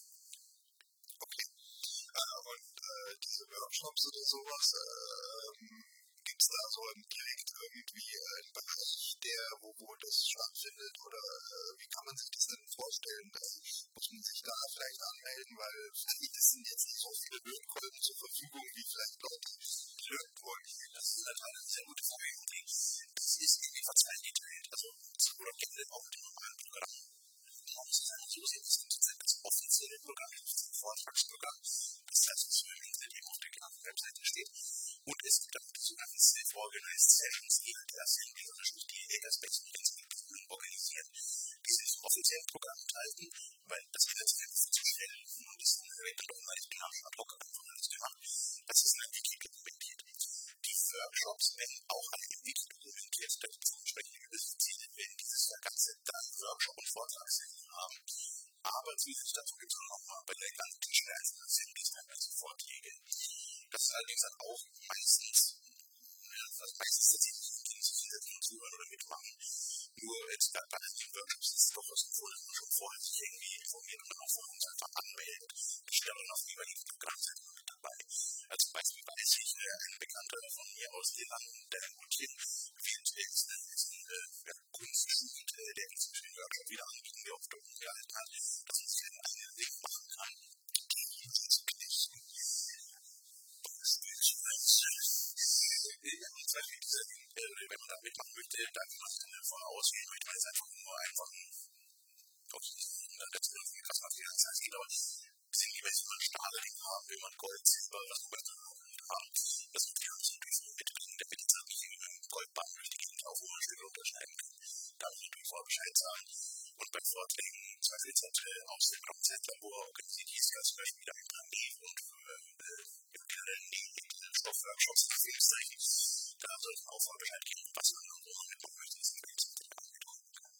C: Okay. Äh, und äh, diese Workshops oder sowas, äh, gibt es da so direkt irgendwie einen Bereich, der, wo, wo das stattfindet, oder äh, wie kann man sich das denn vorstellen? Da muss man sich da vielleicht anmelden, weil es sind jetzt nicht so viele Lötkolben zur Verfügung, wie vielleicht Leute löten wollen.
B: Das ist halt eine sehr gute Frage. Das ist irgendwie verzeichnet. Also, das wurde generell auch mit dem normalen Programm. Man muss es einfach so sehen, das ist das offizielle Programm, das Vortragsprogramm. Das heißt, es ist im Internet auf der gesamten Webseite steht. Und es gibt auch die sogenannten Self-Organized Sessions, die halt der Assembly oder die Airspace organisieren. Die sind im offiziellen Programm enthalten, weil das Gesetz ist zu schnell und das direkt und online ist genau ad hoc einfach alles gemacht. Das ist ein Wiki dokumentiert. Die Workshops werden auch ein Wiki dokumentiert, da gibt es entsprechende Übersichtsziele, werden dieses Jahr ganze drei Workshop- und Vortragsserien haben. Aber zusätzlich dazu gibt es auch noch bei der ganzen Schmerzen, das sind nicht teilweise Vorträge. Das ist allerdings dann auch meistens, ja, also meistens tatsächlich die sich hinsetzen und zuhören oder mitmachen. Nur jetzt bei den Workshops ist es doch was empfohlen, dass man schon vorher sich irgendwie informiert und dann auch vorher uns einfach anmeldet. Das steht dann auf jeweiligen Programmseiten mit dabei. Also zum Beispiel weiß ich, ein Bekannter von mir aus Leland, der Gutchen, wird jetzt eine ja, Kunstschule, der inzwischen den Workshop wieder anbieten, der auf Docken gehalten hat, dass man sich einen eigenen Weg machen kann. Ja, und zum Beispiel diese, äh, wenn man da mitmachen möchte, dann kann man sich dann vorher auswählen, möchte man jetzt einfach nur einfach ein, ob es letzte krass Material das heißt, aber sind die Menschen, die man Stahlring haben, will man Gold, Silber, was man haben. Das wird ja so ein bisschen mit in der Mitte nicht in einem Goldband möchte ich nicht auf wo man Stücke unterschneiden kann. Da muss man natürlich vorher Bescheid sagen. Und bei Vorträgen, zum Beispiel jetzt hat äh, aus dem Raumzeitlabor organisiert dieses Jahr zum Beispiel wieder ein paar Näh- und äh, generell Näh-Stoffworkshops nach Filmzeichen. Da sollte man auch vorher Bescheid geben, was man noch mitmachen möchte, ist ein Wechsel angekommen.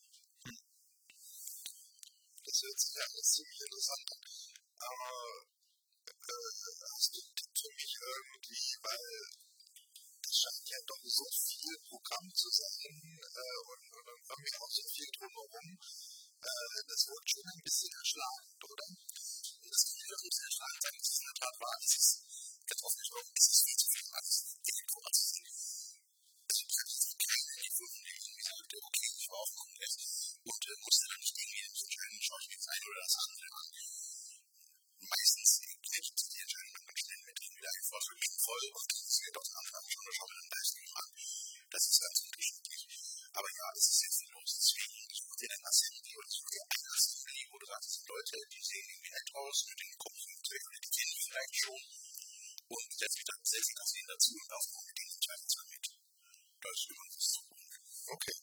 C: Das hört sich ja alles ziemlich interessant an. Aber äh, hast du einen Tipp für mich irgendwie, weil es scheint ja doch so viel Programm zu sein äh, und, und dann haben wir auch so viel drumherum. Äh, das wird schon ein bisschen erschlagend, oder?
B: Und das kann ich auch ein bisschen erschlagend sein, dass es in der Tat wahr ist. Es ist ganz offen gesprochen, es ist viel zu viel alles irgendwo anzusehen. Also ich habe jetzt keine Info von dem, die gesagt hat, okay, ich war auf dem Kongress und äh, musste dann nicht irgendwie entscheiden, schaue ich mir das eine oder das andere an. Meistens knipst die Entscheidung dann ganz schnell mit wieder ein Vortrag voll und das wird aus Anfang schon, da schauen wir dann Livestream an. Das ist ganz unterschiedlich. Aber ja, es ist jetzt los, deswegen, ich suche dir einen Assembly oder suche dir einen Assembly, wo du sagst, das sind Leute, die sehen irgendwie nett aus, mit dem Kopf und die kennen die vielleicht schon. Und setz mich dann setz mich das ihnen dazu und laufe auch mit den Entscheidungen mit. Das ist immer das zu tun.
C: Okay.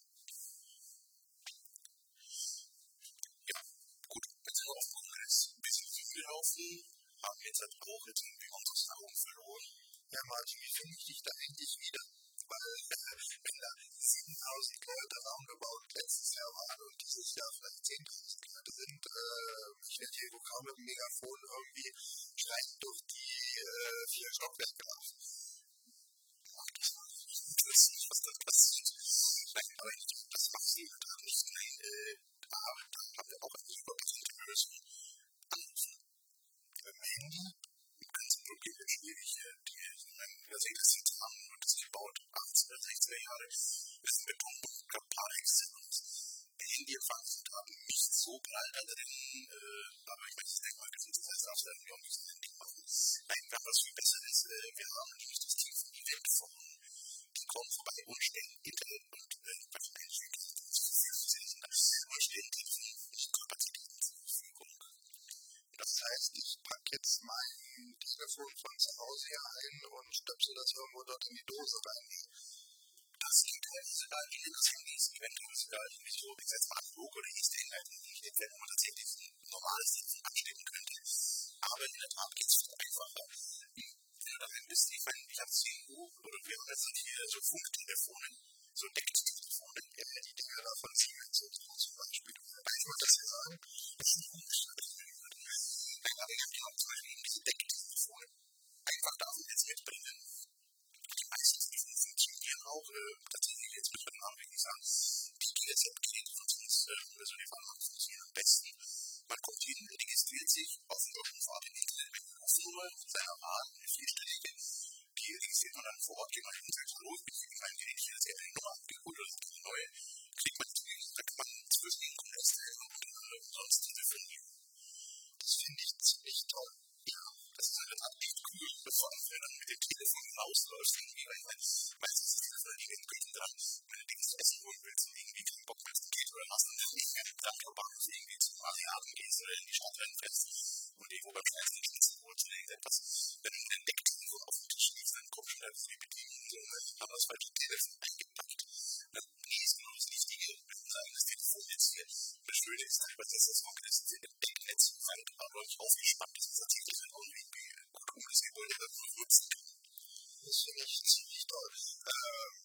B: Ja, gut, jetzt sind wir auf dem Kongress ein bisschen gelaufen, haben jetzt halt auch jetzt irgendwie unsere Augen verloren.
C: Ja, Martin, wie finde ich dich da endlich wieder? Weil, äh, wenn da siebentausend Leute roundabout letztes Jahr waren und dieses Jahr vielleicht zehntausend Leute sind, äh, ich werde hier wohl kaum mit dem Megafon irgendwie schreiend durch die äh, vier Stockwerke laufen.
B: Ach, das war ich weiß nicht, was das passiert. Nein, aber das macht sie halt auch nicht. Nein, äh, da haben wir auch eine übergreifende Lösung anrufen.
C: Beim Handy?
B: Ganz Problem ist schwierig. Die, wir sehen das jetzt an und das ist gebaut achtziger, sechziger Jahre. Das ist ein Betonbunker par excellence. Handyempfang sind gerade nicht so prall da drin, äh, aber ich weiß nicht mal, das heißt, auch werden wir auch nicht so Handy machen. Nein, wir haben was viel Besseres. Äh, wir haben nämlich das Team von Event von die kommen vorbei und stellen Internet und äh, was Menschen und stellen die Kapazitäten zur Verfügung.
C: Das heißt, ich packe jetzt mein, die Telefon von zu Hause hier ein und stöpsel das irgendwo dort in die Dose rein.
B: Das gibt halt sogar in den Handys, eventuell sogar irgendwie so, ich setze mal analog oder echte Inhalte nicht, wenn man tatsächlich ein normales Sitzen anstecken könnte. Aber in der Tat geht es viel einfacher. Wenn du daheim bist, ich meine, ich habe zehn Uhr oder wir haben jetzt hier so Funktelefone, so Decktelefone, ja, die Dinger da von Siemens und so zum Beispiel. Weiß man das ja sagen? Das ist ein Funktelefon. Aber ich habe zum Beispiel diese Decktelefone. Einfach davon jetzt mitbringen. Die meisten Telefone funktionieren auch, äh, tatsächlich jetzt mit dem Namen, wie gesagt, die G S M-Geräte von uns, äh, also die Fahrrad funktionieren am besten. Man kommt hin, registriert sich auf dem Fahrt in die Rufnummer seiner Wahl, eine vierstellige, die registriert man dann vor Ort, geht man hin und sagt, hallo, ich bin für mein Gerät hier, jetzt eine Nummer abgeholt oder eine neue, kriegt man die, dann kann man zwischen den Kunden und äh, sonst telefonieren. Das finde ich ziemlich toll. Ja, das ist in der Tat echt cool, bevor man dann mit dem Telefon hinausläuft, irgendwie, weil man meistens ist das Telefon liegen im Küchen dran, wenn du Dinge zu essen holen willst und irgendwie keinen Bock mehr zum Gehen oder hast und dann nicht mehr mit deinem Bahnhof irgendwie zum Mariaden gehst oder in die Stadt reinfährst und irgendwo beim Scheißen Schnitzel holst oder irgendetwas, wenn du ein Decktelefon auf dem Tisch liegst, dann kommt schon da die Bedienung und so, dann haben das falsche Telefon eingepackt. Dann, nee, ist genau das Richtige, wir können sagen, das Telefon jetzt hier. Das Schöne ist teilweise, dass das Rocknetz in dem Decknetz fängt, aber nicht aufgespannt ist, das Telefon irgendwie gut um das Gebäude nutzen kann. Das finde ich ziemlich toll. Ähm,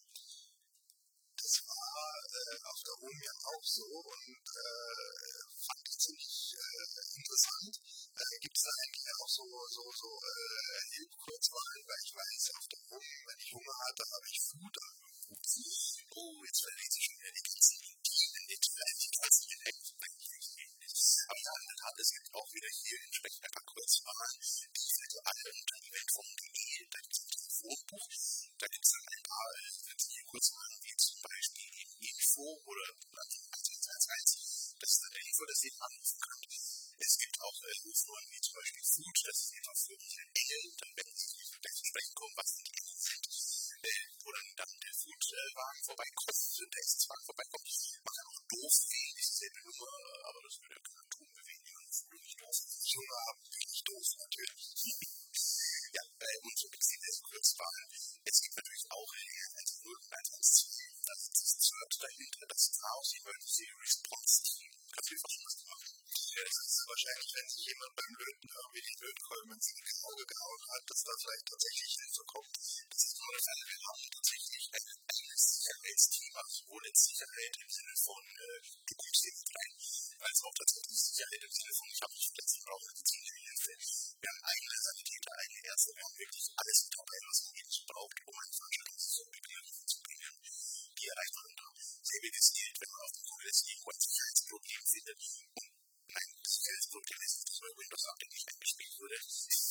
B: das war äh, auf der Home ja auch so und äh, fand ich ziemlich äh, interessant. Äh, Gibt es da eigentlich auch so, so, so äh, Hilfekurzwahlen, weil ich weiß, auf der Home, wenn ich Hunger hatte, habe ich Food angerufen. Oh, jetzt verliert sich schon wieder die ganzen Intimen, jetzt vielleicht die ganzen Gelenke. Aber ja, in der Tat, es gibt auch wieder hier entsprechend ein paar Kurzwahlen, die für alle unter eventform punkt de, da gibt es ein Telefonbuch, da gibt es dann ein paar äh, Kurzwahlen, wie zum Beispiel Info oder eins eins eins, das ist dann der Info, dass ihr anrufen könnt. Es gibt auch äh, Rufnummern wie zum Beispiel Food, das ist etwas für unsere Engel, dann wenn sie gleich zu sprechen kommen, was denn die Engel sind, äh, wo dann, dann der Foodwagen vorbeikommt, der Essenswagen vorbeikommt, man kann auch doof wählen, dieselbe Nummer, aber das würde ja keiner tun, wir wählen jemanden früh nicht doof. Die Nummer haben wirklich doof, natürlich. Ja, äh, und so gibt es diese Kurzwahlen. Es gibt natürlich auch eins null und eins eins zwei, das ist das Third dahinter, das ist House Emergency Response Team. Kannst du dir vorstellen, was die machen? Ja, das ist wahrscheinlich, wenn sich jemand beim Löten irgendwie die Lötkolben ins Auge gehauen hat, dass da vielleicht tatsächlich Hilfe kommt. Das ist nur der Fall, wir haben tatsächlich ein eigenes Sicherheitsteam, also sowohl in Sicherheit im Sinne von äh, du kommst hier nicht rein, als auch tatsächlich Sicherheit im Sinne von ich habe mich verletzt und brauche medizinische Hilfe. Wir haben eigene Sanitäter, eigene Ärzte, wir haben wirklich alles mit dabei, was man eben so braucht, um eine Veranstaltung zu bringen, die erreicht man da. Selbiges gilt, wenn man auf dem Kongress irgendwo ein Sicherheitsproblem findet und ein Sicherheitsproblem ist, das bei Windows Update nicht eingespielt wurde.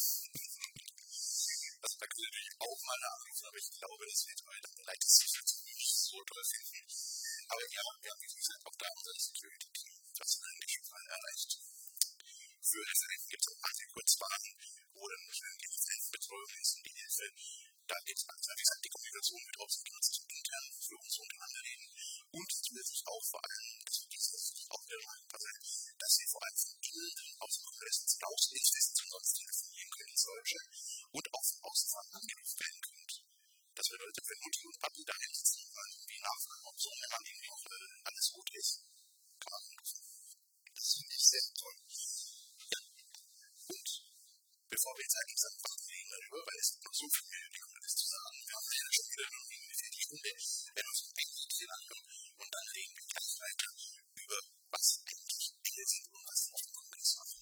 B: Also da können wir natürlich auch mal nachrufen, aber ich glaube, das wird bei der Leitung sicher nicht so toll finden. Aber ja, wir haben wie gesagt auch da unser Security-Team, das in dem Fall erreicht. Für Referenten gibt es auch einige Kurzwahlen, wo dann die Referentenbetreuung ist und die Hilfe. Da geht es also, wie gesagt, die Kommunikation wird auch genutzt intern für uns untereinander reden. Und zusätzlich auch vor allem, das wird dieses auch der Meinung sein, dass wir vor allem von innen aus dem Kongress raus nicht wissen, sonst telefonieren können solche und auch von außen angerufen werden können. Das bedeutet, wenn Mutti und Papi dahin sitzen, irgendwie nachfragen, ob so eine Mann irgendwie noch äh, alles gut ist, kann man anrufen. Das finde ich sehr toll. Ja. Und bevor wir jetzt eigentlich sagen, was wir reden darüber, weil es gibt noch so viel mehr, die können das zu sagen. Wir haben ja schon wieder noch eine Viertelstunde, wenn wir uns ein Lied hier anhören und dann reden wir gleich weiter über was eigentlich Engel sind und was auf dem Kongress machen.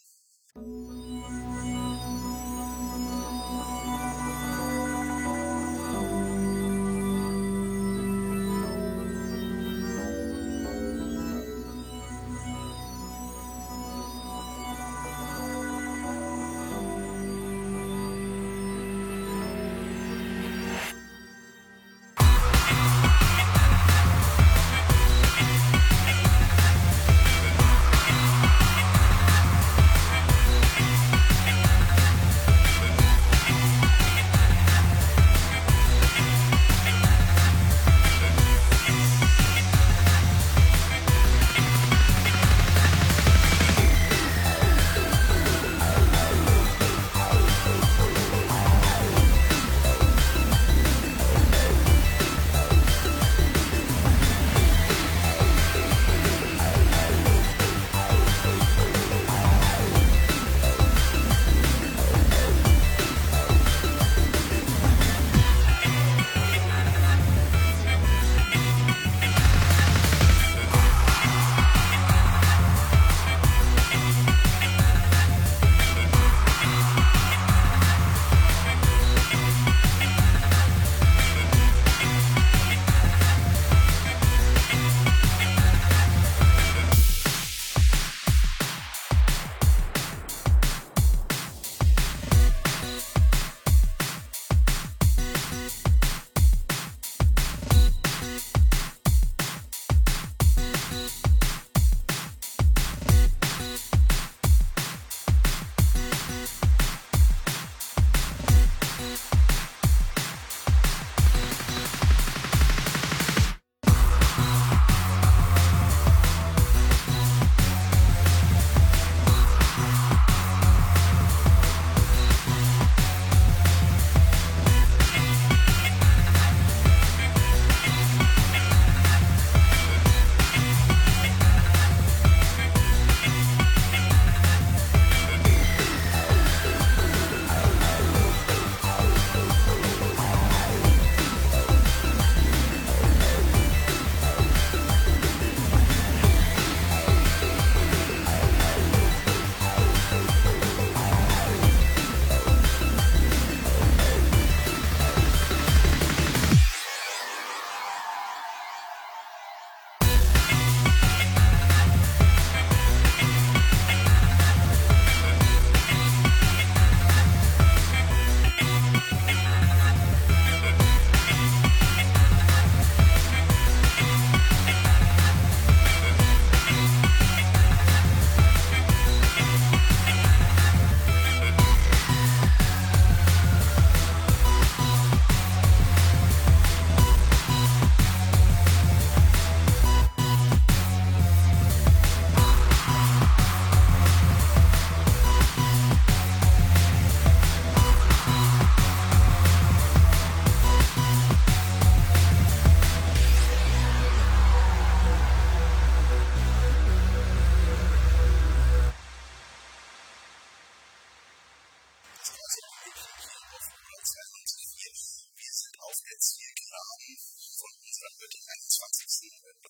B: Zielgeraden von unserer heutigen einundzwanzigsten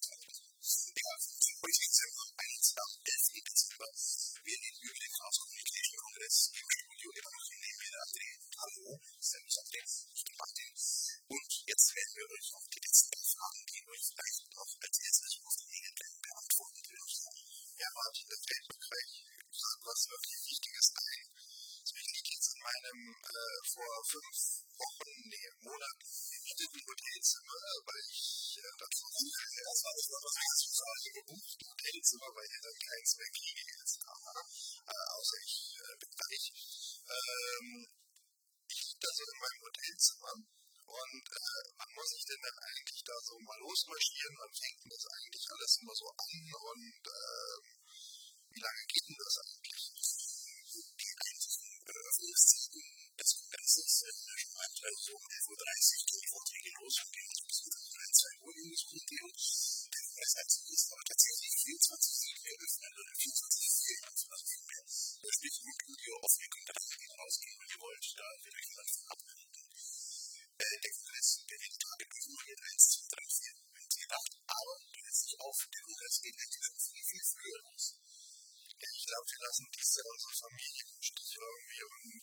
B: Ja, heute Dezember, am elften Dezember. Wir nehmen über den Chaos Communication Kongress im Studio immer noch nehmen wir André. Hallo, Servus André, ich bin Martin. Und jetzt werden wir euch noch die letzten Fragen, die euch vielleicht noch als erstes auf die Nähe beantworten dürfen. Ja, Martin, das fällt mir gleich was wirklich Wichtiges ein. Das liegt jetzt in meinem äh, vor fünf Wochen, nee, Monaten mieteten Hotelzimmer, weil ich äh, dazu suche. Das war das, was ich dazu sage, gebucht Hotelzimmer, weil ich dann keins mehr kriege jetzt. Aber, äh, außer ich äh, bin reich. Ähm, ich liege da so in meinem Hotelzimmer und äh, wann muss ich denn dann eigentlich da so mal losmarschieren? Wann fängt denn das eigentlich alles immer so an und äh, wie lange geht denn das eigentlich? Die einzigen Öffnungszeiten des Kongresses sind schon manchmal so um elf Uhr dreißig die Vorträge los und gehen bis um zwei Uhr in das Museum. Der Kongress ist aber tatsächlich vierundzwanzig sieben geöffnet oder vierundzwanzig vierundzwanzig mehr. Da steht im Studio offen, ihr könnt da rausgehen, wenn ihr wollt, da wird euch was abhalten. Äh, der Kongress, der die Tage definiert eins, zwei, drei, vier, fünf, gedacht, aber du lässt sich auf, der Kongress geht eigentlich viel, viel früher los. Ja, ich glaube, wir lassen dies Jahr unsere Familie im Stich irgendwie und,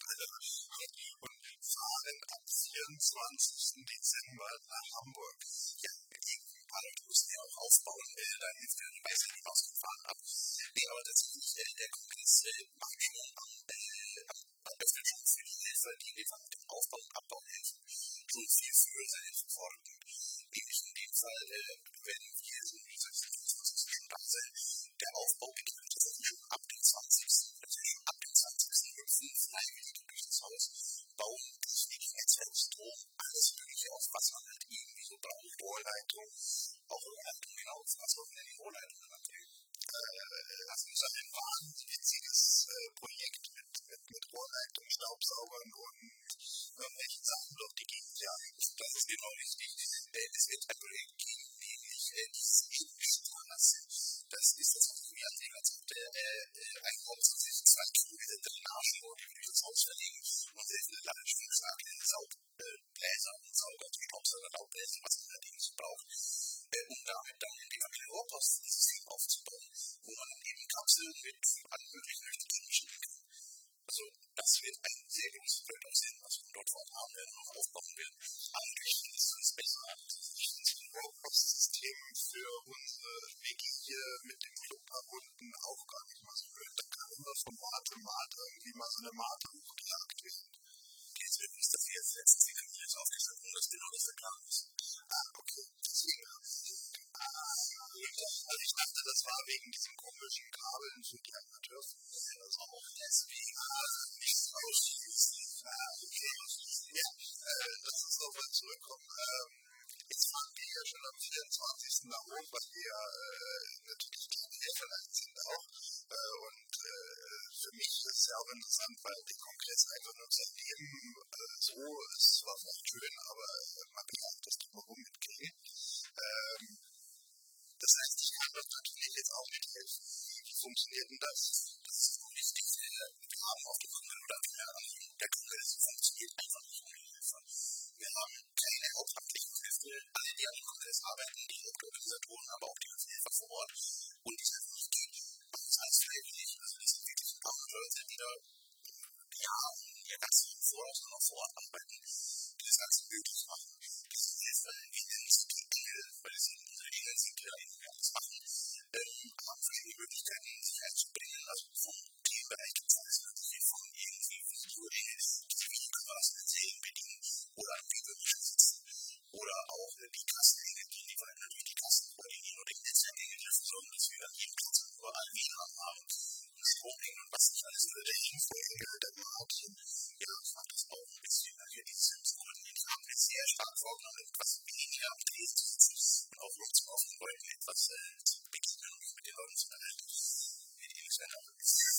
B: äh, und fahren am vierundzwanzigsten Dezember nach Hamburg. Ja, ein paar Leute müssen ja auch aufbauen, äh, da hilft ja die Weise nicht ausgefahren ab. Nee, aber tatsächlich, äh, der Kongress äh, macht schon am, äh, am öffnet schon für die Helfer, die einfach mit dem Aufbau und Abbau helfen, schon viel früher sein helfen fordern. Ähnlich in dem Fall, äh, wenn wir so wie gesagt, fünfundzwanzigsten schon da sein. Der Aufbau beginnt tatsächlich schon ab dem zwanzigsten Also schon ab dem zwanzigsten hüpfen Freiwillige durch das Haus, bauen Technik, Netzwerk, Strom, alles mögliche auf, was man halt irgendwie so braucht. Rohrleitung, auch Rohrleitung, genau, was man denn die Rohrleitung natürlich. Äh, das ist ein wahnsinnig witziges äh, Projekt mit, mit, mit Rohrleitung, Staubsaugern und irgendwelchen Sachen durch die Gegend jagen. Das ist genau richtig. Äh, es wird ein Projekt geben, nämlich äh, die Seestraße. Das ist das, was ich mir ansehen als der äh, ein hauptsächlich zwei Kilometer Drainagenrohr, die wir durch das Haus verlegen und sehr viele Landesstützsage, Saugbläser und Sauger, Staubsauger, Laubbläser, was man halt eben so braucht, äh, um damit dann in dem Rohrpostsystem aufzubauen, wo man dann eben Kapseln mit allen möglichen Richtungen schicken kann. Also das wird ein sehr großes Projekt aussehen, was wir dort vorhaben werden und noch aufbauen werden. Anrichten ist es besser, ein Rohrpostsystem für unsere Wege hier mit dem Clubverbunden auch gar nicht mal so blöd. Da kann immer von Mart zu Mart irgendwie mal so eine Mate hochgejagt werden. Okay, es wird nicht, dass wir jetzt letztens die Kamines aufgestellt haben, dass genau das der Plan ist. Ah, okay. Deswegen Ah, also ich dachte, das war wegen diesen komischen Kabeln für die Amateurfußball. Das auch deswegen nicht ausschließen. Ah, okay. Ja, äh, lass uns nochmal zurückkommen. Ähm, jetzt fahren wir ja schon am vierundzwanzigsten nach Rom, weil wir ja äh, natürlich kleine Helferlein sind auch. Äh, und äh, für mich ist es ja auch interessant, weil der Kongress einfach nur sein Leben äh, so ist, zwar vielleicht schön, aber äh, man kann auch das drumherum mitkriegen. Ähm, Das heißt, ich kann das natürlich jetzt auch nicht helfen. Wie funktioniert denn das? Das ist so wichtig. Wir haben auf dem anderen oder der Kongress funktioniert einfach nicht ohne Hilfe. Wir haben keine hauptamtlichen Kräfte, alle, die an dem Kongress arbeiten, die Hauptorganisatoren, aber auch die Helfer vor Ort. Und die sind nicht die, machen es alles freiwillig. Also das sind wirklich ein paar Leute, die da ja, ihr ganzes Leben voraus und noch vor Ort arbeiten, die das Ganze möglich machen. Das sind Helfer, die nennen sich die Engel, weil es sind unsere Engel sind, die da irgendwie alles machen, ähm, haben verschiedene Möglichkeiten, sich einzubringen, also vom Themenbereich gibt es alles mögliche, von irgendwie Videoengel, die Videokameras mit Serien bedienen oder am Videotisch sitzen oder auch äh, die Kassenengel, die die wollen natürlich die Kassen koordinieren oder die Netzwerkengel dafür sorgen, dass wir an jedem Platz überall W L A N haben. Stromengel und was nicht alles würde, der Infoengel, der Martin. Ja, ich fand das auch ein bisschen, nachher diese Symptome, die haben wir sehr stark vorgenommen, etwas weniger am Tresen zu sitzen und auch noch zu offenen Leuten etwas äh, zu begegnen und mit den Leuten zu erhalten. Die werden auch ein bisschen.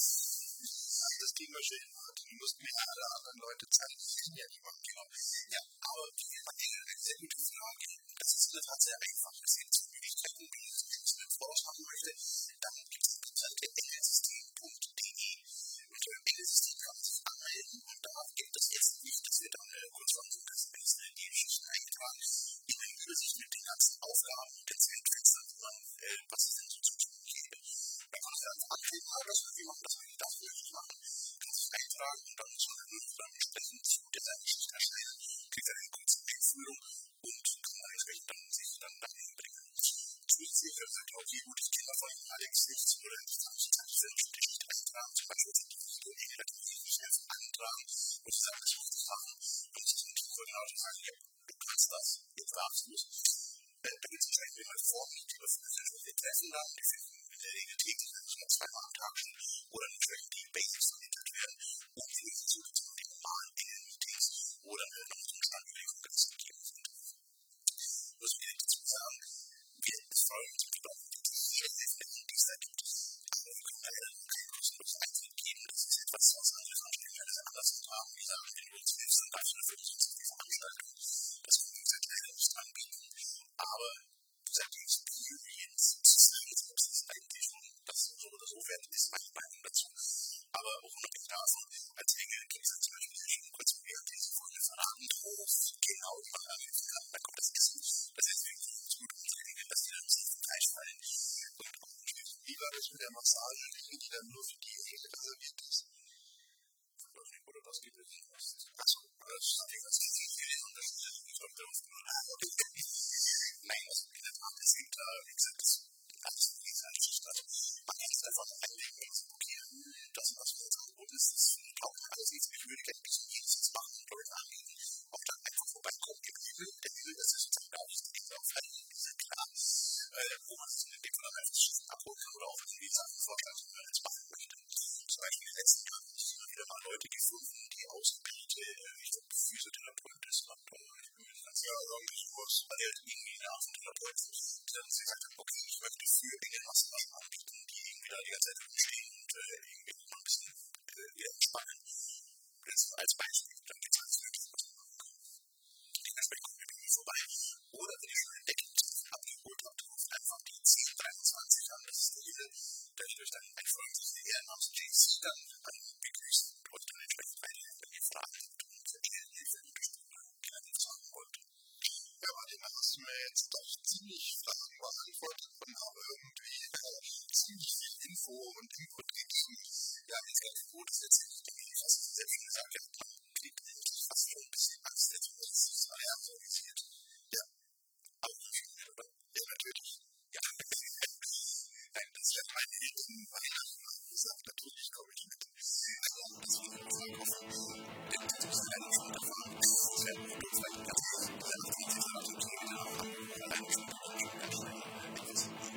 B: Das ging mal schön, Martin. Du musst mir alle anderen Leute zeigen, die kennen ja niemand, genau. Ja, aber die Engel, eine sehr gute Frage. Das ist in der Tat sehr einfach. Es gibt zwei Möglichkeiten, wenn ich das mit voraus machen möchte, dann gibt es die Seite engelsystem punkt de. Unter dem Engelsystem kann man sich anmelden und da gibt es jetzt nicht, dass wir dann äh, kurz von so das Beste die Geschichten eingetragen in der Übersicht mit den ganzen Aufgaben und den Zeitfenstern, äh, was es denn so zu tun gäbe. Da kann ich dann anklicken, ah, das will ich machen, das will ich, das will ich machen, kann sich eintragen und dann soll er dann entsprechend zu dieser Geschichte erstellen, kriegt er eine kurze Einführung und kann dann entsprechend dann sich dann dahin bringen. Zusätzlich wird gesagt, okay, gut, ich kenne davon allerdings nichts oder ich kann mich dann diese Geschichte eintragen, zum Beispiel sind die Videos relativ schnell antragen und ich sage, das muss ich machen und ich kann von Auto sagen, ja, du kannst das, jetzt darfst du es. Da gibt es wahrscheinlich immer Formen, die wir treffen dann, die finden in der Regel täglich, also nur zweimal am Tag schon, oder entsprechend die Basics vermittelt werden, um die nächste Zukunft zu den normalen Meetings oder noch so einen Stand über die Konkurrenz zu geben sind. Muss ich direkt dazu sagen, wir folgen zum Beispiel auch die Hilfen, die es da gibt. Aber wir können leider kein kostenloses Eintritt geben. Das ist etwas, was andere Veranstaltungen anders haben. Die sagen, wenn du uns hilfst, dann darfst du eine fünfundsiebzig Veranstaltung. Das können wir jetzt leider nicht anbieten. Aber die Experience Systems ist eigentlich schon, das so oder so wert ist, meine Meinung dazu. Aber auch noch nicht davon, als Dinge, die sind zum Beispiel schon kurz mehr, die sie vorhin verraten, hoch, genau, die man anrufen kann, da kommt das Essen. Das ist wirklich zu gut, dass die dann sich fallen. Und auch wie war das mit der Massage, die dann nur für die reserviert ist? Oder was gibt es? Achso, das ist die viele Unterschiede, die ich glaube, nein, also in der Tat, es gibt da, wie gesagt, alles in dieser Stadt. Man kann es einfach einlegen und sagen, okay, das, was für uns Angebot ist, das glaubt man alles nicht. Ich würde gerne ein bisschen jedes machen und Leute anbieten, auch dann einfach vorbeikommen. Im Himmel, der Himmel, das ist sozusagen da nicht direkt aufhalten, ist ja klar, äh, wo man sich in dem Fall einfach Schiff abholen kann oder auch irgendwie Sachen vorschlagen, die man jetzt machen möchte. Zum Beispiel in den letzten Jahren habe ich immer wieder mal Leute gefunden, die ausgebildete Richtung Physiotherapeut ist, und ich bin mir ganz klar, Kurs, weil die halt irgendwie eine Art von Therapeut sind, die dann gesagt haben, okay, ich möchte für Massagen anbieten, die irgendwie da die ganze Zeit rumstehen und äh, irgendwie mal ein bisschen äh, wieder entspannen. Das als Beispiel, dann gibt es alles Mögliche, was man machen kann. Dementsprechend kommt ihr bei mir vorbei. Oder wenn ihr schon entdeckt, abgeholt habt, ruft einfach die zehn dreiundzwanzig an, das ist der Hitler, der euch dann ein freundliches Ehrenamts-J C dann an begrüßt und euch dann entsprechend weiterhin, wenn ihr Fragen habt und Hilfe unterstützen kleinen Fragen wollt. Ja, Martin, da hast du mir jetzt doch ziemlich Fragen beantwortet und auch irgendwie äh, ziemlich viel Info und Input gegeben. Ja, jetzt ganz gut, das ist jetzt nicht irgendwie fast sehr viel gesagt, ja, man kriegt eigentlich fast schon ein bisschen Angst, jetzt wird es zwei Jahre organisiert. Ja, auch nicht mehr, oder? Ja, natürlich. Ja, nein, das wäre meine Eltern Weihnachten gesagt, natürlich komme ich mit. Also, das wird ein bisschen offen. Denn das ist ein bisschen davon, das wäre ein Produkt, weil ich ganz kurz die Literatur wieder haben, allein schon ganz schnell etwas zu tun.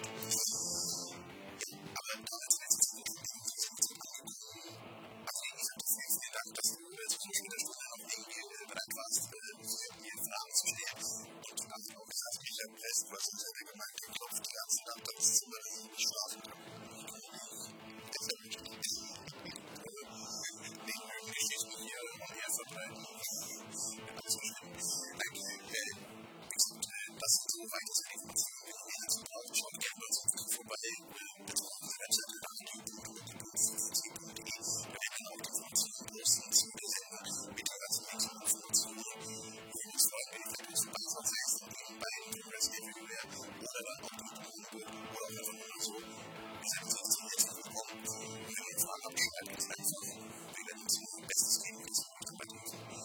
B: Aber damit ist es nicht so angekommen. Also, wie gesagt, vielen Dank, dass du zu so einer Stunde noch irgendwie bereit warst, mir Fragen zu stellen. Und du hast auch gesagt, ich habe fest, was ist ja der Gemeinde geklopft, die ganze Nacht, das ist immer nicht schlafen kann. Das ist ja nicht richtig. Nicht mögen Geschichten hier und her verbreiten. Also, danke. Das ist so weit, dass wir die Informationen dazu brauchen. Schaut gerne bei uns vorbei. Bitte auf unserer Webseite www.punkt de. Da werden auch die Informationen posten zu der Sendung mit der ganzen Informationen. Wir uns freuen, wenn ihr vielleicht zu Beitrag seid bei den Progress Everywhere oder dann auch durch Hamburg oder einfach nur so. Wir sind uns zum letzten gekommen. Und wenn ihr Fragen habt, schreibt uns einfach. Wir werden uns unser Bestes geben, wie das auch dabei ist.